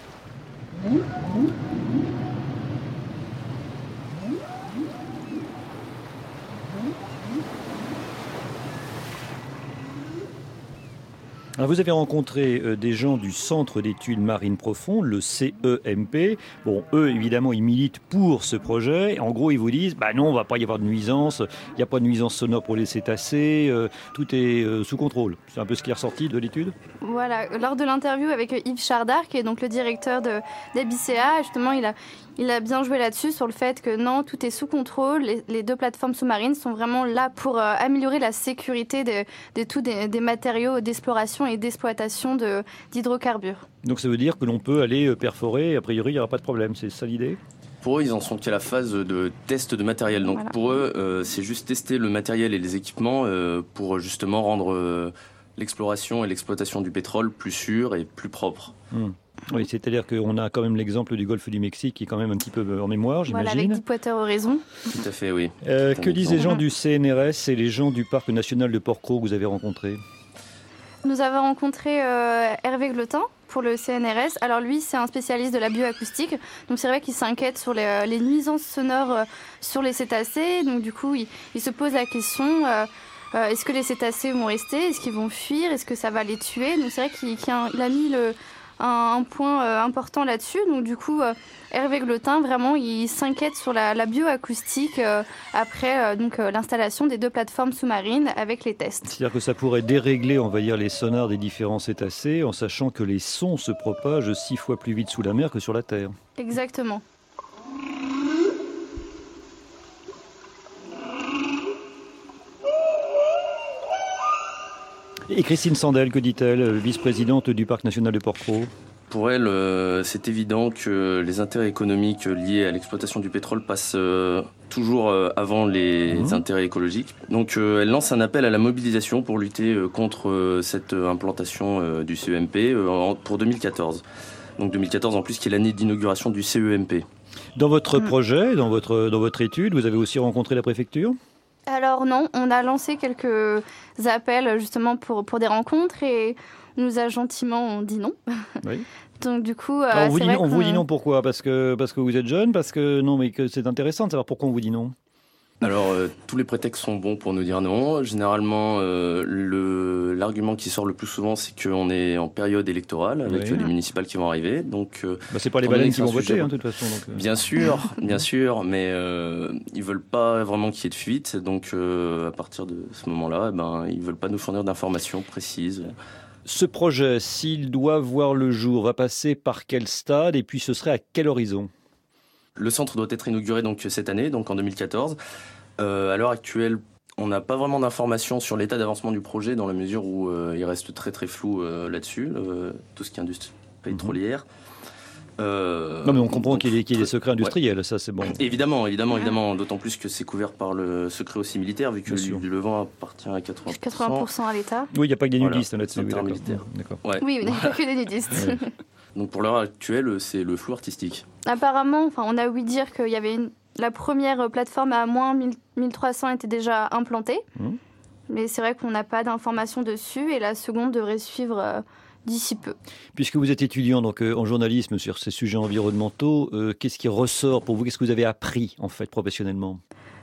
Alors vous avez rencontré euh, des gens du Centre d'études marines profondes, le C E M P. Bon, eux, évidemment, ils militent pour ce projet. En gros, ils vous disent, bah non, on va pas y avoir de nuisance, il n'y a pas de nuisance sonore pour les cétacés, euh, tout est euh, sous contrôle. C'est un peu ce qui est ressorti de l'étude. Voilà, lors de l'interview avec Yves Chardard, qui est donc le directeur de, d'Abyssea, justement, il a, il a bien joué là-dessus, sur le fait que non, tout est sous contrôle. Les, les deux plateformes sous-marines sont vraiment là pour euh, améliorer la sécurité de, de tous des, des matériaux d'exploration et d'exploitation de, d'hydrocarbures. Donc ça veut dire que l'on peut aller perforer, a priori il n'y aura pas de problème, c'est ça l'idée ? Pour eux, ils en sont qu'à la phase de test de matériel. Donc voilà. Pour eux, euh, c'est juste tester le matériel et les équipements euh, pour justement rendre euh, l'exploration et l'exploitation du pétrole plus sûre et plus propre. Mmh. Oui, c'est-à-dire qu'on a quand même l'exemple du golfe du Mexique qui est quand même un petit peu en mémoire, j'imagine. Voilà, avec Deepwater Horizon. Tout à fait, oui. Euh, que disent les gens du C N R S et les gens du parc national de Port-Cros que vous avez rencontrés? Nous avons rencontré euh, Hervé Glotin pour le C N R S. Alors lui, c'est un spécialiste de la bioacoustique. Donc c'est vrai qu'il s'inquiète sur les, les nuisances sonores euh, sur les cétacés. Donc du coup, il, il se pose la question... Euh, Euh, est-ce que les cétacés vont rester? Est-ce qu'ils vont fuir? Est-ce que ça va les tuer? Donc c'est vrai qu'il, qu'il a, il a mis le, un, un point euh, important là-dessus. Donc du coup, euh, Hervé Glotin, vraiment, il s'inquiète sur la, la bioacoustique euh, après euh, donc, euh, l'installation des deux plateformes sous-marines avec les tests. C'est-à-dire que ça pourrait dérégler, on va dire, les sonars des différents cétacés en sachant que les sons se propagent six fois plus vite sous la mer que sur la Terre. Exactement. Et Christine Sandel, que dit-elle, vice-présidente du Parc national de Port-Cros? Pour elle, euh, c'est évident que les intérêts économiques liés à l'exploitation du pétrole passent euh, toujours euh, avant les mmh. intérêts écologiques. Donc euh, elle lance un appel à la mobilisation pour lutter euh, contre euh, cette implantation euh, du C E M P euh, en, pour deux mille quatorze. Donc deux mille quatorze en plus qui est l'année d'inauguration du C E M P. Dans votre mmh. projet, dans votre, dans votre étude, vous avez aussi rencontré la préfecture? Alors non, on a lancé quelques appels justement pour, pour des rencontres et on nous a gentiment dit non. Oui. Donc du coup, Alors, on, vous c'est dit, vrai on vous qu'on... dit non pourquoi? Parce que, parce que vous êtes jeune? Parce que non, mais que c'est intéressant de savoir pourquoi on vous dit non. Alors, euh, tous les prétextes sont bons pour nous dire non. Généralement, euh, le, l'argument qui sort le plus souvent, c'est qu'on est en période électorale avec oui. les municipales qui vont arriver. Donc, euh, bah, c'est pas les baleines qui vont voter, hein, de toute façon. Donc, euh... Bien sûr, bien sûr, mais euh, ils veulent pas vraiment qu'il y ait de fuite. Donc, euh, à partir de ce moment-là, eh ben, ils veulent pas nous fournir d'informations précises. Ce projet, s'il doit voir le jour, va passer par quel stade et puis ce serait à quel horizon? Le centre doit être inauguré donc cette année, donc en deux mille quatorze. Euh, à l'heure actuelle, on n'a pas vraiment d'informations sur l'état d'avancement du projet dans la mesure où euh, il reste très très flou euh, là-dessus, euh, tout ce qui est industrie pétrolière. Euh, non mais on comprend donc, qu'il y ait des secrets industriels, ouais. Ça c'est bon. Évidemment, évidemment, évidemment, d'autant plus que c'est couvert par le secret aussi militaire, vu que le, le vent appartient à quatre-vingts pour cent. quatre-vingts pour cent à l'État. Oui, il n'y a pas que des nudistes voilà, là-dessus. Oui, d'accord. Militaire. D'accord. Ouais. Oui, il n'y a pas que des nudistes. Ouais. Donc pour l'heure actuelle, c'est le flou artistique. Apparemment, enfin, on a ouï dire qu'il y avait une... la première plateforme à moins mille trois cents était déjà implantée, mmh. mais c'est vrai qu'on n'a pas d'informations dessus et la seconde devrait suivre euh, d'ici peu. Puisque vous êtes étudiant donc, euh, en journalisme sur ces sujets environnementaux, euh, qu'est-ce qui ressort pour vous? Qu'est-ce que vous avez appris en fait professionnellement?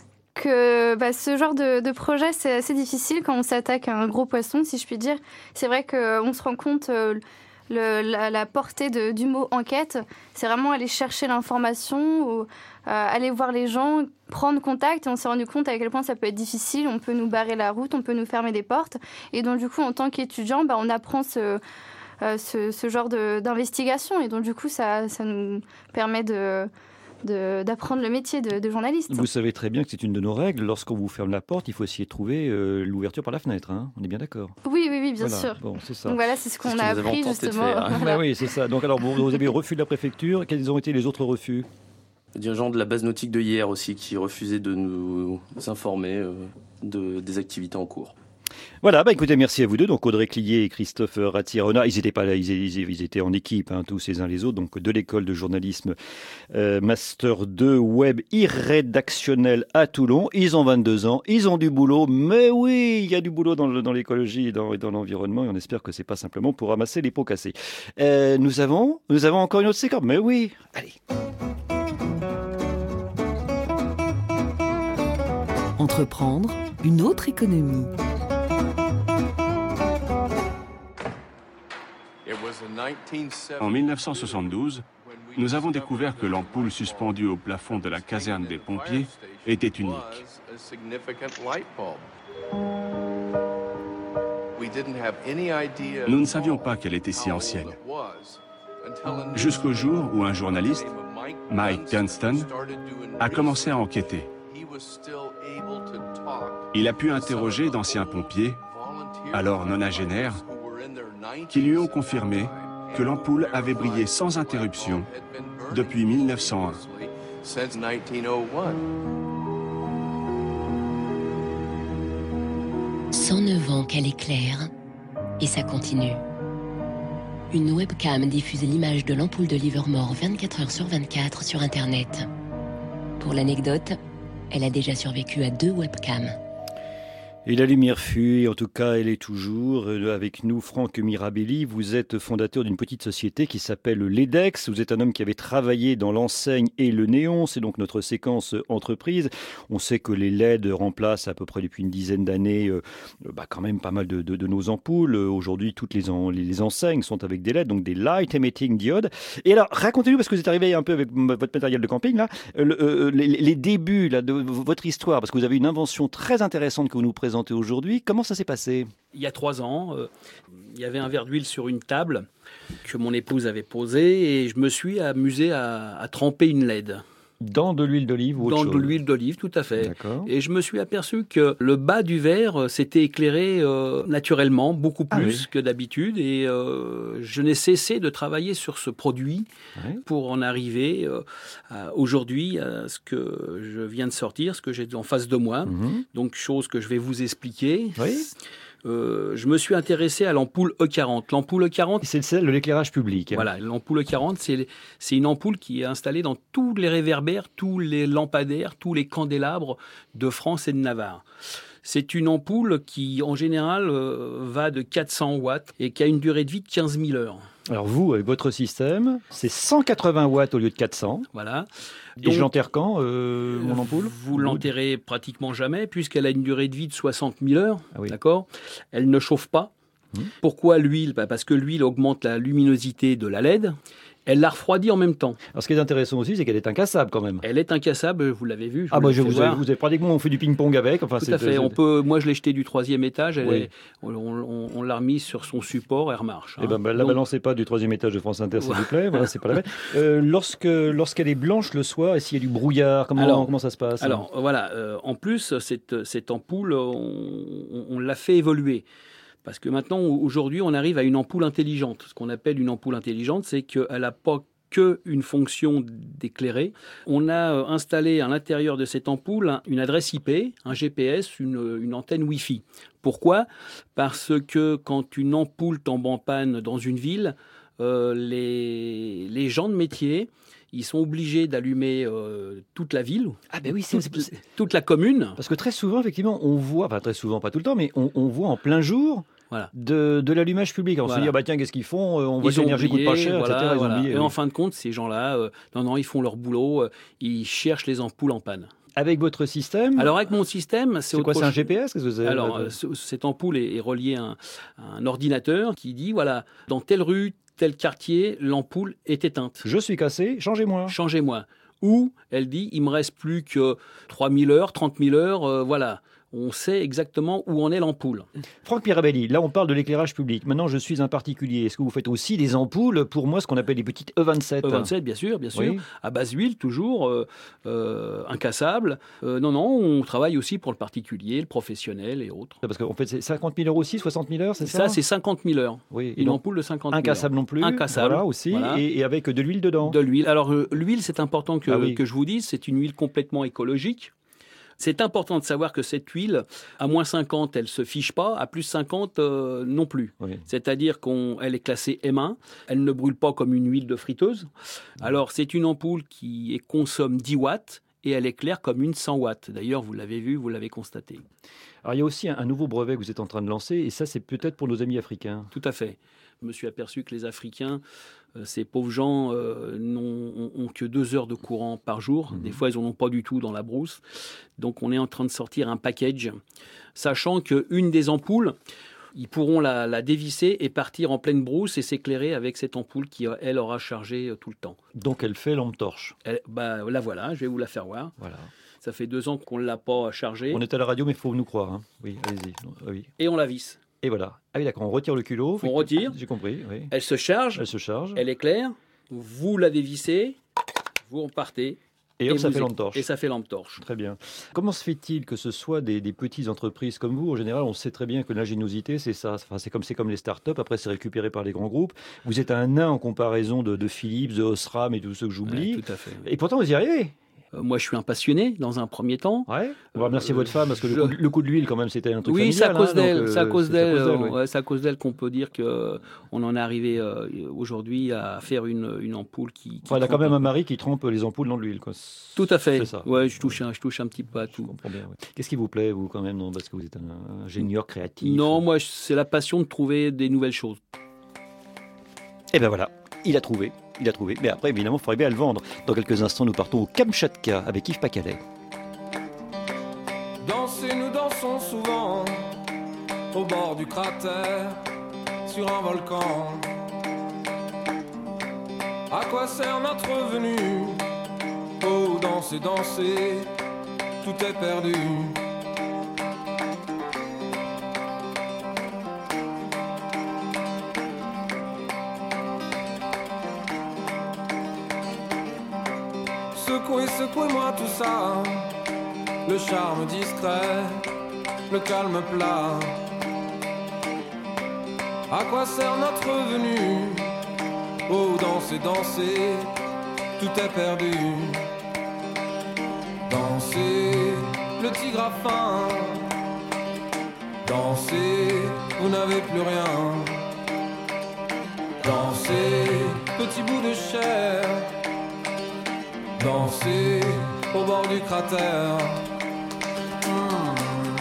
Que bah, ce genre de, de projet, c'est assez difficile quand on s'attaque à un gros poisson, si je puis dire. C'est vrai qu'on se rend compte... Euh, Le, la, la portée de, du mot enquête, c'est vraiment aller chercher l'information, ou, euh, aller voir les gens, prendre contact, et on s'est rendu compte à quel point ça peut être difficile, on peut nous barrer la route, on peut nous fermer des portes, et donc du coup en tant qu'étudiant, bah, on apprend ce, euh, ce, ce genre de, d'investigation, et donc du coup ça, ça nous permet de... De, d'apprendre le métier de, de journaliste. Vous savez très bien que c'est une de nos règles. Lorsqu'on vous ferme la porte, il faut essayer de trouver euh, l'ouverture par la fenêtre. Hein. On est bien d'accord? Oui, oui, oui, bien voilà. sûr. Bon, c'est ça. Donc voilà, c'est ce qu'on c'est ce a appris justement. Faire, hein. Voilà. Bah oui, c'est ça. Donc alors, vous, vous avez refus de la préfecture. Quels ont été les autres refus? Le dirigeant de la base nautique de hier aussi, qui refusait de nous informer euh, de, des activités en cours. Voilà, bah écoutez, merci à vous deux. Donc Audrey Clier et Christophe Ratier-Renard, ils étaient pas là, ils, ils, ils étaient en équipe, hein, tous les uns les autres, donc de l'école de journalisme euh, Master deux Web irrédactionnel à Toulon. Ils ont vingt-deux ans, ils ont du boulot, mais oui, il y a du boulot dans, le, dans l'écologie et dans, dans l'environnement, et on espère que c'est pas simplement pour ramasser les pots cassés. Euh, nous avons, nous avons encore une autre séquence, mais oui, allez. Entreprendre une autre économie. En mille neuf cent soixante-douze, nous avons découvert que l'ampoule suspendue au plafond de la caserne des pompiers était unique. Nous ne savions pas qu'elle était si ancienne. Jusqu'au jour où un journaliste, Mike Dunstan, a commencé à enquêter. Il a pu interroger d'anciens pompiers, alors nonagénaires, qui lui ont confirmé que l'ampoule avait brillé sans interruption depuis mille neuf cent un. cent neuf ans qu'elle éclaire, et ça continue. Une webcam diffuse l'image de l'ampoule de Livermore vingt-quatre heures sur vingt-quatre sur Internet. Pour l'anecdote, elle a déjà survécu à deux webcams. Et la lumière fut, et en tout cas elle est toujours avec nous. Franck Mirabelli, vous êtes fondateur d'une petite société qui s'appelle l'EDEX. Vous êtes un homme qui avait travaillé dans l'enseigne et le néon, c'est donc notre séquence entreprise. On sait que les L E D remplacent à peu près depuis une dizaine d'années euh, bah quand même pas mal de, de, de nos ampoules. Aujourd'hui, toutes les, en, les enseignes sont avec des L E D, donc des Light Emitting Diodes. Et alors, racontez-nous, parce que vous êtes arrivé un peu avec votre matériel de camping, là, euh, euh, les, les débuts là, de votre histoire, parce que vous avez une invention très intéressante que vous nous présentez aujourd'hui. Comment ça s'est passé ? Il y a trois ans, euh, il y avait un verre d'huile sur une table que mon épouse avait posé et je me suis amusé à, à tremper une L E D. Dans de l'huile d'olive ou autre Dans chose ? de l'huile d'olive, tout à fait. D'accord. Et je me suis aperçu que le bas du verre s'était éclairé euh, naturellement, beaucoup plus ah oui. que d'habitude. Et euh, je n'ai cessé de travailler sur ce produit oui. pour en arriver euh, à, aujourd'hui à ce que je viens de sortir, ce que j'ai en face de moi. Mm-hmm. Donc, chose que je vais vous expliquer. Oui. Euh, je me suis intéressé à l'ampoule E quarante. L'ampoule E quarante, c'est celle de l'éclairage public. Voilà, l'ampoule E quarante, c'est, c'est une ampoule qui est installée dans tous les réverbères, tous les lampadaires, tous les candélabres de France et de Navarre. C'est une ampoule qui, en général, euh, va de quatre cents watts et qui a une durée de vie de quinze mille heures. Alors vous, avec votre système, c'est cent quatre-vingts watts au lieu de quatre cents. Voilà. Donc, et je l'enterre quand, euh, mon ampoule ? Vous l'enterrez pratiquement jamais, puisqu'elle a une durée de vie de soixante mille heures. Ah oui. D'accord ? Elle ne chauffe pas. Mmh. Pourquoi l'huile ? Parce que l'huile augmente la luminosité de la L E D. Elle la refroidit en même temps. Alors, ce qui est intéressant aussi, c'est qu'elle est incassable quand même. Elle est incassable, vous l'avez vu. Je ah, bah, je vous, ai, vous avez pratiquement on fait du ping-pong avec. Enfin, Tout c'est, à fait. c'est... On peut, moi, je l'ai jeté du troisième étage. Elle oui. est, on, on, on l'a remise sur son support, elle remarche. Eh ben, bah, la Donc... balancez pas du troisième étage de France Inter, s'il vous plaît. Voilà, c'est pas la peine. Euh, lorsque, lorsqu'elle est blanche le soir, et s'il y a du brouillard, comment, alors, comment ça se passe ? Alors, voilà. Euh, en plus, cette, cette ampoule, on, on l'a fait évoluer. Parce que maintenant, aujourd'hui, on arrive à une ampoule intelligente. Ce qu'on appelle une ampoule intelligente, c'est qu'elle n'a pas qu'une fonction d'éclairer. On a installé à l'intérieur de cette ampoule une adresse I P, un G P S, une, une antenne Wi-Fi. Pourquoi ? Parce que quand une ampoule tombe en panne dans une ville, euh, les, les gens de métier, ils sont obligés d'allumer euh, toute la ville, ah ben oui, toute, c'est, c'est... toute la commune. Parce que très souvent, effectivement, on voit, enfin très souvent, pas tout le temps, mais on, on voit en plein jour voilà. de, de l'allumage public. On voilà. se dit, ah bah tiens, qu'est-ce qu'ils font ? On voit que l'énergie coûte pas cher, voilà, et cetera. Ils voilà. ont oublié, et oui. en fin de compte, ces gens-là, euh, non, non, ils font leur boulot, euh, ils cherchent les ampoules en panne. Avec votre système ? Alors avec mon système, c'est, c'est quoi ? C'est un G P S ? Qu'est-ce que c'est ? Alors euh, cette ampoule est, est reliée à un, à un ordinateur qui dit, voilà, dans telle rue, tel quartier, l'ampoule est éteinte. Je suis cassé, changez-moi. Changez-moi. Ou elle dit, il me reste plus que trois mille heures, trente mille heures, euh, voilà. On sait exactement où en est l'ampoule. Franck Mirabelli, là on parle de l'éclairage public. Maintenant je suis un particulier. Est-ce que vous faites aussi des ampoules, pour moi, ce qu'on appelle les petites E vingt-sept ? E vingt-sept, bien sûr, bien sûr. Oui. À base d'huile, toujours, euh, euh, incassable. Euh, non, non, on travaille aussi pour le particulier, le professionnel et autres. Parce qu'en fait c'est cinquante mille heures aussi, soixante mille heures, c'est ça ? Ça, c'est cinquante mille heures. Oui. Une ampoule de cinquante mille heures. Incassable non plus. Incassable. Voilà, aussi. Voilà. Et, et avec de l'huile dedans. De l'huile. Alors euh, l'huile, c'est important que, ah oui. que je vous dise, c'est une huile complètement écologique. C'est important de savoir que cette huile, à moins cinquante, elle ne se fiche pas, à plus cinquante, euh, non plus. Oui. C'est-à-dire qu'elle est classée M un, elle ne brûle pas comme une huile de friteuse. Alors, c'est une ampoule qui consomme dix watts et elle éclaire comme une cent watts. D'ailleurs, vous l'avez vu, vous l'avez constaté. Alors, il y a aussi un, un nouveau brevet que vous êtes en train de lancer, et ça, c'est peut-être pour nos amis africains. Tout à fait. Je me suis aperçu que les Africains, euh, ces pauvres gens, euh, n'ont ont que deux heures de courant par jour. Mmh. Des fois, ils n'en ont pas du tout dans la brousse. Donc, on est en train de sortir un package, sachant qu'une des ampoules, ils pourront la, la dévisser et partir en pleine brousse et s'éclairer avec cette ampoule qui, elle, aura chargé tout le temps. Donc, elle fait lampe torche. Elle, bah, la voilà, je vais vous la faire voir. Voilà. Ça fait deux ans qu'on ne l'a pas chargée. On est à la radio, mais il faut nous croire. Hein. Oui, allez-y. Oui. Et on la visse. Et voilà. Ah oui, d'accord, on retire le culot. On retire. J'ai compris, oui. Elle se charge. Elle se charge. Elle éclaire. Vous la dévissez. Vous repartez. Et hop, et ça fait é... lampe torche. Et ça fait lampe torche. Très bien. Comment se fait-il que ce soit des, des petites entreprises comme vous ? En général, on sait très bien que l'ingéniosité, c'est ça. Enfin, c'est comme, c'est comme les start-up. Après, c'est récupéré par les grands groupes. Vous êtes un nain en comparaison de, de Philips, de Osram et tout ce que j'oublie. Ouais, tout à fait. Et pourtant, vous y arrivez. Euh, moi, je suis un passionné dans un premier temps. Ouais. On va remercier euh, votre femme parce que je... le, coup de, le coup de l'huile, quand même, c'était un truc oui, familial. Oui, c'est à cause hein, d'elle. donc, c'est à cause d'elle. d'elle, euh, oui. ouais, c'est à cause d'elle qu'on peut dire que euh, on en est arrivé euh, aujourd'hui à faire une, une ampoule qui. qui enfin, elle a quand même un mari qui trempe les ampoules dans de l'huile, quoi. Tout à fait. C'est ça. Ouais, je touche un, je touche un petit peu à tout. Je comprends bien. Ouais. Qu'est-ce qui vous plaît, vous, quand même, non, parce que vous êtes un ingénieur créatif. Non, moi, c'est la passion de trouver des nouvelles choses. Et ben voilà, il a trouvé. Il a trouvé, mais après, évidemment, il faut arriver à le vendre. Dans quelques instants, nous partons au Kamchatka avec Yves Pacalet. Danser, nous dansons souvent au bord du cratère, sur un volcan. À quoi sert notre venue? Oh, danser, danser, tout est perdu. Secouez, secouez-moi tout ça, le charme discret, le calme plat. À quoi sert notre venue? Oh, danser, danser, tout est perdu. Dansez, le tigre a faim. Dansez, vous n'avez plus rien. Dansez, petit bout de chair. Danser au bord du cratère. Mmh.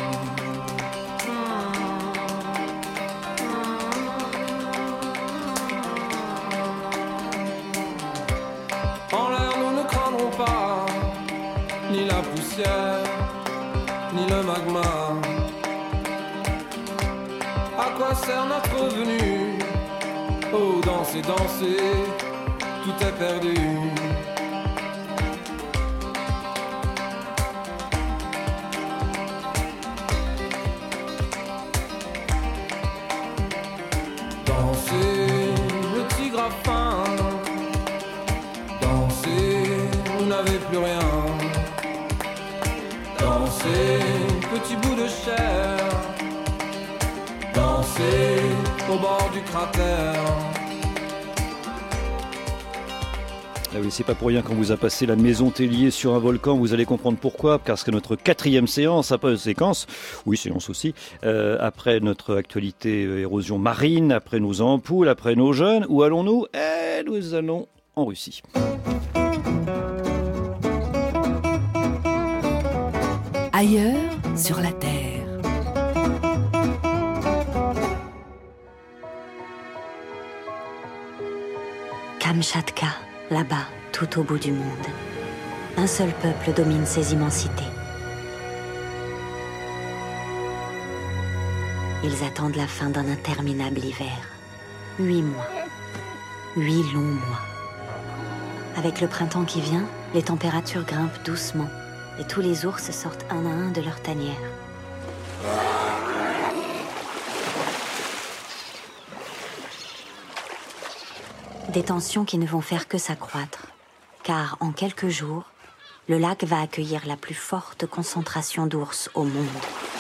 En l'air, nous ne craindrons pas ni la poussière, ni le magma. À quoi sert notre venue? Oh, danser, danser, tout est perdu. Plus rien. Dansez, petit bout de chair. Dansez au bord du cratère. Ah oui, c'est pas pour rien qu'on vous a passé la maison Tellier sur un volcan, vous allez comprendre pourquoi, parce que notre quatrième séance, après séquence, oui séance aussi, euh, après notre actualité euh, érosion marine, après nos ampoules, après nos jeunes, où allons-nous? Eh, nous allons en Russie. Ailleurs sur la Terre. Kamchatka, là-bas, tout au bout du monde. Un seul peuple domine ces immensités. Ils attendent la fin d'un interminable hiver. Huit mois. Huit longs mois. Avec le printemps qui vient, les températures grimpent doucement. Et tous les ours sortent un à un de leur tanière. Des tensions qui ne vont faire que s'accroître. Car en quelques jours, le lac va accueillir la plus forte concentration d'ours au monde.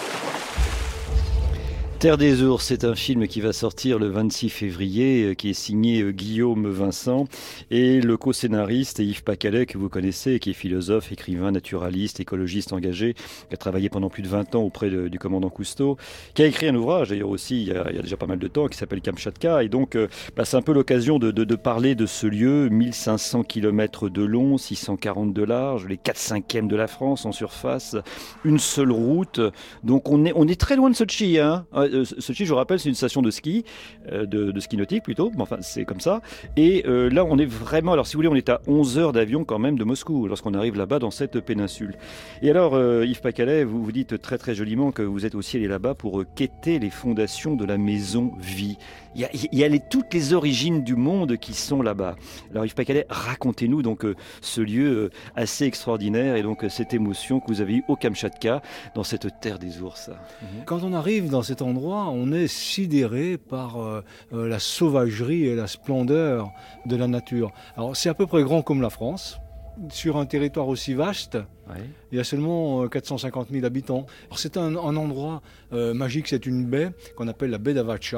Terre des ours, c'est un film qui va sortir le vingt-six février, qui est signé Guillaume Vincent, et le co-scénariste est Yves Pacalet, que vous connaissez, qui est philosophe, écrivain, naturaliste, écologiste engagé, qui a travaillé pendant plus de vingt ans auprès de, du commandant Cousteau, qui a écrit un ouvrage, d'ailleurs aussi, il y a, il y a déjà pas mal de temps, qui s'appelle Kamchatka, et donc bah, c'est un peu l'occasion de, de, de parler de ce lieu, mille cinq cents kilomètres de long, six cent quarante de large, les quatre cinquièmes de la France en surface, une seule route, donc on est, on est très loin de Sotchi, hein. Sochi, je vous rappelle, c'est une station de ski, euh, de, de ski nautique plutôt, mais enfin c'est comme ça. Et euh, là, on est vraiment, alors si vous voulez, on est à onze heures d'avion quand même de Moscou, lorsqu'on arrive là-bas dans cette péninsule. Et alors, euh, Yves Pacalet, vous vous dites très très joliment que vous êtes aussi allé là-bas pour euh, quêter les fondations de la maison Vie. Il y a, il y a les, toutes les origines du monde qui sont là-bas. Alors Yves Pacalet, racontez-nous donc euh, ce lieu euh, assez extraordinaire et donc euh, cette émotion que vous avez eue au Kamchatka, dans cette terre des ours. Quand on arrive dans cet endroit, on est sidéré par euh, euh, la sauvagerie et la splendeur de la nature. Alors c'est à peu près grand comme la France. Sur un territoire aussi vaste, ouais. Il y a seulement quatre cent cinquante mille habitants. Alors, c'est un, un endroit euh, magique, c'est une baie qu'on appelle la baie d'Avacha,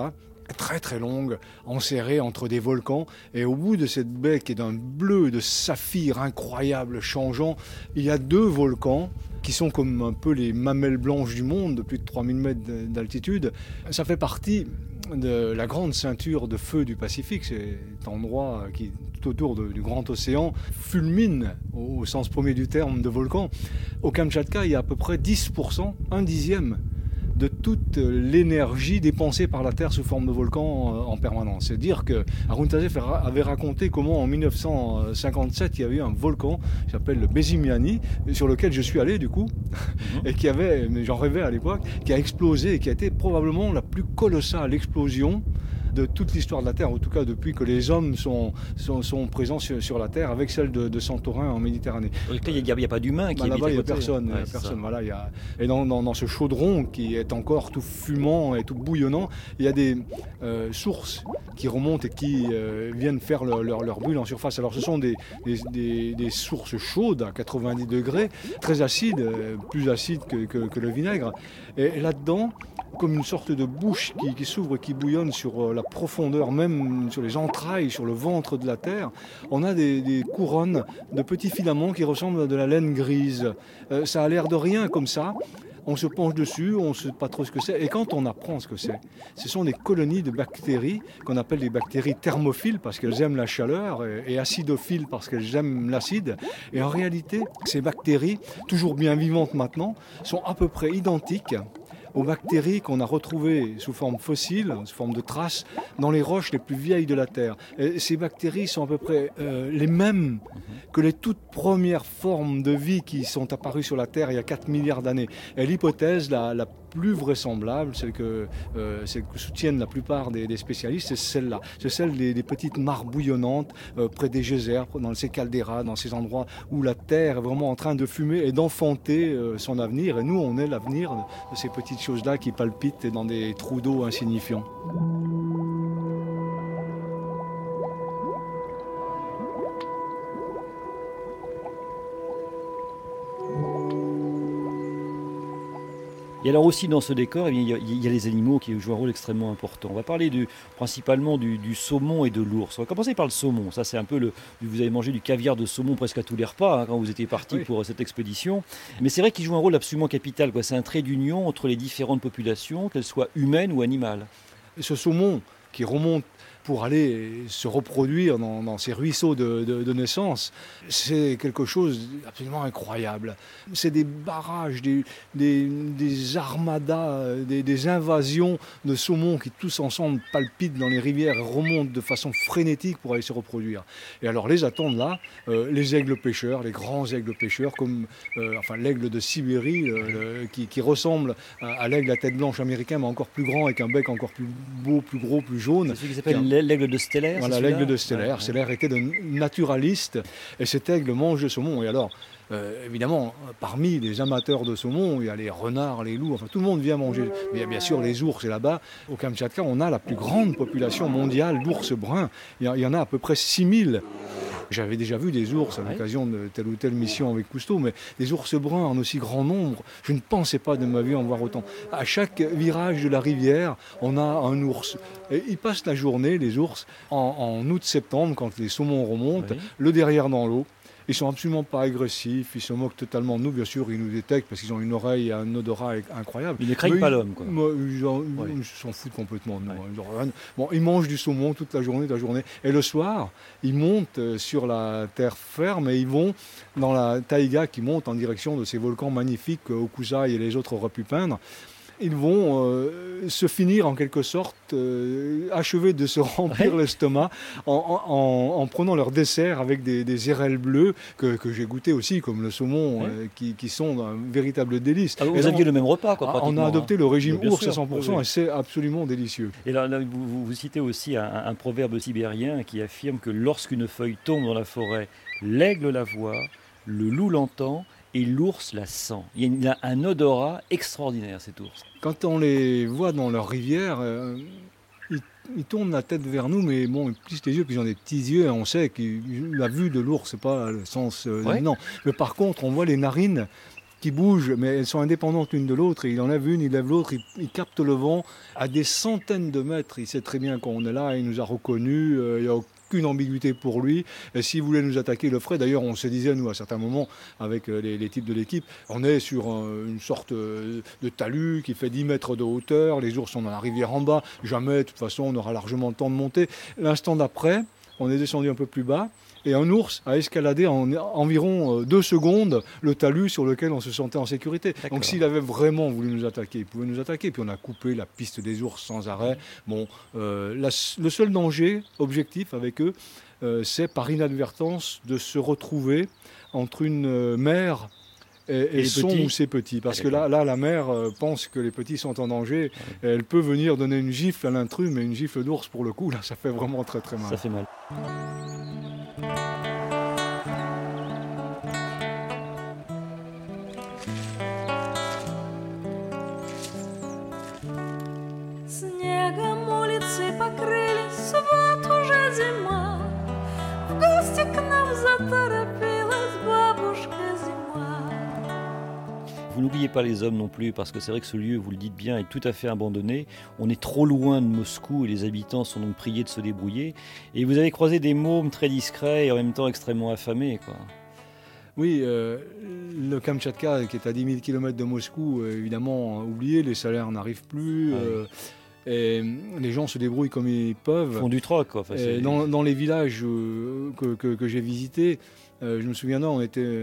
très très longue, enserrée entre des volcans. Et au bout de cette baie qui est d'un bleu de saphir incroyable, changeant, il y a deux volcans qui sont comme un peu les mamelles blanches du monde, de plus de trois mille mètres d'altitude. Ça fait partie de la grande ceinture de feu du Pacifique, cet endroit qui, tout autour de, du grand océan, fulmine au, au sens premier du terme de volcans. Au Kamtchatka, il y a à peu près dix pour cent, un dixième de toute l'énergie dépensée par la Terre sous forme de volcan en permanence. C'est dire que Arun Tazev avait raconté comment en mille neuf cent cinquante-sept il y avait eu un volcan qui s'appelle le Bezimiani, sur lequel je suis allé du coup, mmh. et qui avait, mais j'en rêvais à l'époque, qui a explosé et qui a été probablement la plus colossale explosion de toute l'histoire de la Terre, en tout cas depuis que les hommes sont, sont, sont présents sur, sur la Terre, avec celle de, de Santorin en Méditerranée. Il n'y a, a pas d'humain qui bah, est là-bas, il n'y a côté. personne. Ouais, personne voilà, il y a... Et dans, dans, dans ce chaudron qui est encore tout fumant et tout bouillonnant, il y a des euh, sources qui remontent et qui euh, viennent faire leur, leur, leur bulle en surface. Alors ce sont des, des, des, des sources chaudes à quatre-vingt-dix degrés, très acides, euh, plus acides que, que, que le vinaigre. Et, et là-dedans, comme une sorte de bouche qui, qui s'ouvre et qui bouillonne sur la profondeur, même sur les entrailles, sur le ventre de la Terre, on a des, des couronnes de petits filaments qui ressemblent à de la laine grise. Euh, ça a l'air de rien comme ça. On se penche dessus, on ne sait pas trop ce que c'est. Et quand on apprend ce que c'est, ce sont des colonies de bactéries qu'on appelle des bactéries thermophiles parce qu'elles aiment la chaleur et, et acidophiles parce qu'elles aiment l'acide. Et en réalité, ces bactéries, toujours bien vivantes maintenant, sont à peu près identiques aux bactéries qu'on a retrouvées sous forme fossile, sous forme de traces, dans les roches les plus vieilles de la Terre. Et ces bactéries sont à peu près euh, les mêmes que les toutes premières formes de vie qui sont apparues sur la Terre il y a quatre milliards d'années. Et l'hypothèse la, la plus vraisemblable, celle que, euh, celle que soutiennent la plupart des, des spécialistes, c'est celle-là. C'est celle des, des petites mares bouillonnantes euh, près des geysers, dans ces caldeiras, dans ces endroits où la Terre est vraiment en train de fumer et d'enfanter euh, son avenir. Et nous, on est l'avenir de ces petites choses-là qui palpitent dans des trous d'eau insignifiants. Et alors aussi dans ce décor, eh bien, il, y a, il y a les animaux qui jouent un rôle extrêmement important. On va parler du, principalement du, du saumon et de l'ours. On va commencer par le saumon. Ça, c'est un peu le. Vous avez mangé du caviar de saumon presque à tous les repas hein, quand vous étiez parti oui. pour cette expédition. Mais c'est vrai qu'il joue un rôle absolument capital, quoi. C'est un trait d'union entre les différentes populations, qu'elles soient humaines ou animales. Et ce saumon qui remonte pour aller se reproduire dans, dans ces ruisseaux de, de, de naissance, c'est quelque chose d'absolument incroyable. C'est des barrages, des, des, des armadas, des, des invasions de saumons qui tous ensemble palpitent dans les rivières et remontent de façon frénétique pour aller se reproduire. Et alors les attendent là, euh, les aigles pêcheurs, les grands aigles pêcheurs, comme euh, enfin, l'aigle de Sibérie, euh, qui, qui ressemble à, à l'aigle à tête blanche américain, mais encore plus grand, avec un bec encore plus beau, plus gros, plus jaune. C'est celui qui s'appelle l'aigle de Stellaire. Voilà, l'aigle de Stellaire. Ouais, Stellaire ouais. était de naturaliste et cet aigle mange le saumon. Et alors, euh, évidemment, parmi les amateurs de saumon, il y a les renards, les loups, enfin tout le monde vient manger. Mais il y a bien sûr les ours. Et là-bas, au Kamtchatka, on a la plus grande population mondiale d'ours bruns. Il y en a à peu près six mille. J'avais déjà vu des ours à l'occasion de telle ou telle mission avec Cousteau, mais des ours bruns en aussi grand nombre, je ne pensais pas de ma vie en voir autant. À chaque virage de la rivière, on a un ours. Et ils passent la journée, les ours, en, en août-septembre, quand les saumons remontent, oui. le derrière dans l'eau. Ils sont absolument pas agressifs, ils se moquent totalement de nous, bien sûr, ils nous détectent parce qu'ils ont une oreille et un odorat incroyable. Ils ne craignent mais pas ils, l'homme, quoi. Ils, en, ouais. ils s'en foutent complètement de nous. Ouais. Bon, ils mangent du saumon toute la journée, toute la journée. Et le soir, ils montent sur la terre ferme et ils vont dans la taïga qui monte en direction de ces volcans magnifiques que Hokusai et les autres auraient pu peindre. Ils vont euh, se finir en quelque sorte, euh, achever de se remplir ouais. l'estomac en, en, en prenant leur dessert avec des, des érelles bleues que, que j'ai goûté aussi, comme le saumon, ouais. euh, qui, qui sont un véritable délice. Alors, vous aviez le même repas, quoi, pratiquement. On a adopté hein. le régime ours sûr, à cent pour cent oui, oui. et c'est absolument délicieux. Et là, là vous, vous, vous citez aussi un, un proverbe sibérien qui affirme que lorsqu'une feuille tombe dans la forêt, l'aigle la voit, le loup l'entend, et l'ours la sent. Il y a un odorat extraordinaire, cet ours. Quand on les voit dans leur rivière, euh, ils, ils tournent la tête vers nous, mais bon, ils plissent les yeux, puis ils ont des petits yeux, et on sait que la vue de l'ours, c'est pas le sens euh, ouais. non. Mais par contre, on voit les narines qui bougent, mais elles sont indépendantes l'une de l'autre. Il enlève une, il lève l'autre, il, il capte le vent à des centaines de mètres. Il sait très bien qu'on est là, il nous a reconnus, euh, il n'y a aucune ambiguïté pour lui. Et s'il voulait nous attaquer, il le ferait. D'ailleurs, on se disait, nous, à certains moments, avec les, les types de l'équipe, on est sur un, une sorte de talus qui fait dix mètres de hauteur. Les ours sont dans la rivière en bas. Jamais, de toute façon, on aura largement le temps de monter. L'instant d'après, on est descendu un peu plus bas. Et un ours a escaladé en environ deux secondes le talus sur lequel on se sentait en sécurité. D'accord. Donc s'il avait vraiment voulu nous attaquer, il pouvait nous attaquer. Puis on a coupé la piste des ours sans arrêt. Bon, euh, la, le seul danger objectif avec eux, euh, c'est par inadvertance de se retrouver entre une euh, mère et, et son petits. ou ses petits. Parce que là, là la mère euh, pense que les petits sont en danger. Et elle peut venir donner une gifle à l'intrus, mais une gifle d'ours, pour le coup, là, ça fait vraiment très très mal. Ça fait mal. Снегом улицы покрылись, вот уже зима. В гости к нам заторопилась бабушка зима. Vous n'oubliez pas les hommes non plus, parce que c'est vrai que ce lieu, vous le dites bien, est tout à fait abandonné. On est trop loin de Moscou et les habitants sont donc priés de se débrouiller. Et vous avez croisé des mômes très discrets et en même temps extrêmement affamés, quoi. Oui, euh, le Kamtchatka, qui est à dix mille kilomètres de Moscou, euh, évidemment oublié, les salaires n'arrivent plus. Ouais. Euh, Et les gens se débrouillent comme ils peuvent. Ils font du troc, quoi. Enfin, et dans, dans les villages euh, que, que, que j'ai visités, euh, je me souviens là, on était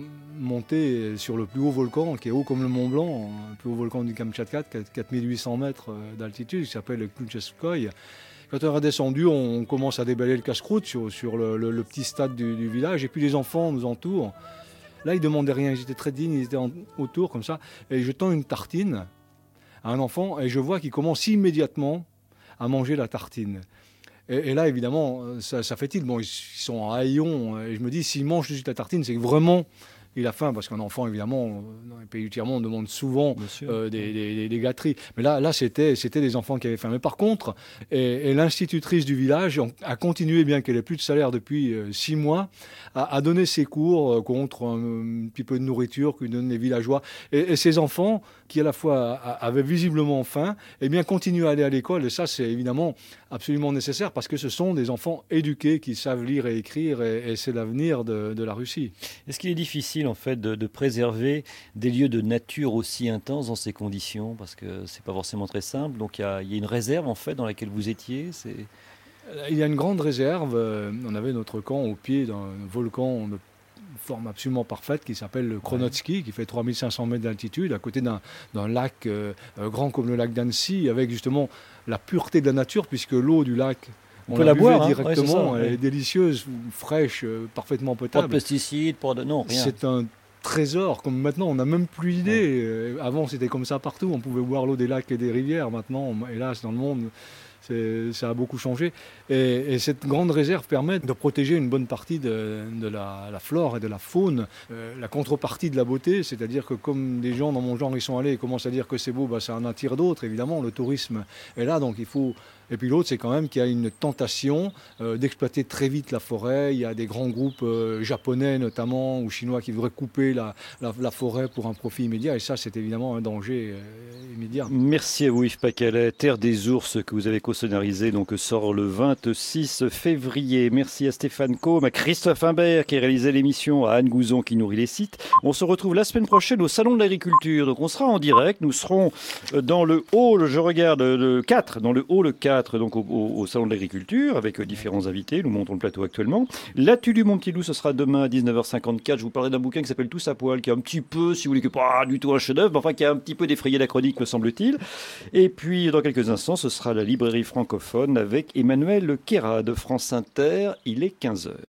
monté sur le plus haut volcan, qui est haut comme le Mont Blanc, le plus haut volcan du Kamtchatka, quatre mille huit cents mètres d'altitude, qui s'appelle le Klutcheskoï. Quand on est redescendu, on commence à déballer le casse-croûte sur, sur le, le, le petit stade du, du village, et puis les enfants nous entourent. Là, ils ne demandaient rien, ils étaient très dignes, ils étaient en, autour comme ça, et je tends une tartine à un enfant, et je vois qu'il commence immédiatement à manger la tartine. Et, et là, évidemment, ça, ça fait-il. Bon, ils sont en haillons, et je me dis, s'il mange tout de suite la tartine, c'est que vraiment, il a faim, parce qu'un enfant, évidemment, dans les pays du tiers-monde, on demande souvent euh, des, des, des gâteries. Mais là, là c'était, c'était des enfants qui avaient faim. Mais par contre, et, et l'institutrice du village a continué, bien qu'elle n'ait plus de salaire depuis euh, six mois, à, à donner ses cours euh, contre un, un petit peu de nourriture que donnent les villageois. Et, et ces enfants, qui à la fois avaient visiblement faim, eh bien, continuent à aller à l'école. Et ça, c'est évidemment absolument nécessaire, parce que ce sont des enfants éduqués qui savent lire et écrire, et, et c'est l'avenir de, de la Russie. Est-ce qu'il est difficile, en fait, de, de préserver des lieux de nature aussi intenses dans ces conditions, parce que c'est pas forcément très simple. Donc il y a, il y a une réserve, en fait, dans laquelle vous étiez. C'est... Il y a une grande réserve. On avait notre camp au pied d'un volcan de forme absolument parfaite qui s'appelle le Kronotsky, qui fait trois mille cinq cents mètres d'altitude, à côté d'un, d'un lac euh, grand comme le lac d'Annecy, avec justement la pureté de la nature, puisque l'eau du lac, on, on peut la boire hein. directement, ouais, elle ouais. est délicieuse, fraîche, euh, parfaitement potable. Pas de pesticides, pas de... non, rien. C'est un trésor, comme maintenant on n'a même plus idée. Ouais. Avant c'était comme ça partout, on pouvait boire l'eau des lacs et des rivières. Maintenant, hélas, dans le monde, c'est, ça a beaucoup changé. Et, et cette grande réserve permet de protéger une bonne partie de, de la, la flore et de la faune. Euh, la contrepartie de la beauté, c'est-à-dire que comme des gens dans mon genre ils sont allés et commencent à dire que c'est beau, bah, ça en attire d'autres, évidemment. Le tourisme est là, donc il faut... Et puis l'autre, c'est quand même qu'il y a une tentation euh, d'exploiter très vite la forêt. Il y a des grands groupes euh, japonais notamment, ou chinois, qui voudraient couper la, la, la forêt pour un profit immédiat. Et ça, c'est évidemment un danger euh, immédiat. Merci à vous Yves Pacalet. Terre des ours, que vous avez co-scénarisé, donc sort le vingt-six février. Merci à Stéphane Combe, à Christophe Imbert qui a réalisé l'émission, à Anne Gouzon qui nourrit les sites. On se retrouve la semaine prochaine au Salon de l'Agriculture. Donc on sera en direct. Nous serons dans le hall, je regarde, le quatre, dans le hall quatre. Donc au, au, au Salon de l'Agriculture avec différents invités. Nous montons le plateau actuellement. L'Atu du Mon Petit Loup, ce sera demain à dix-neuf heures cinquante-quatre. Je vous parlerai d'un bouquin qui s'appelle Tous à poil, qui est un petit peu, si vous voulez, que pas du tout un chef-d'œuvre, mais enfin qui a un petit peu défrayé la chronique, me semble-t-il. Et puis dans quelques instants, ce sera la librairie francophone avec Emmanuel Kéra de France Inter. Il est quinze heures.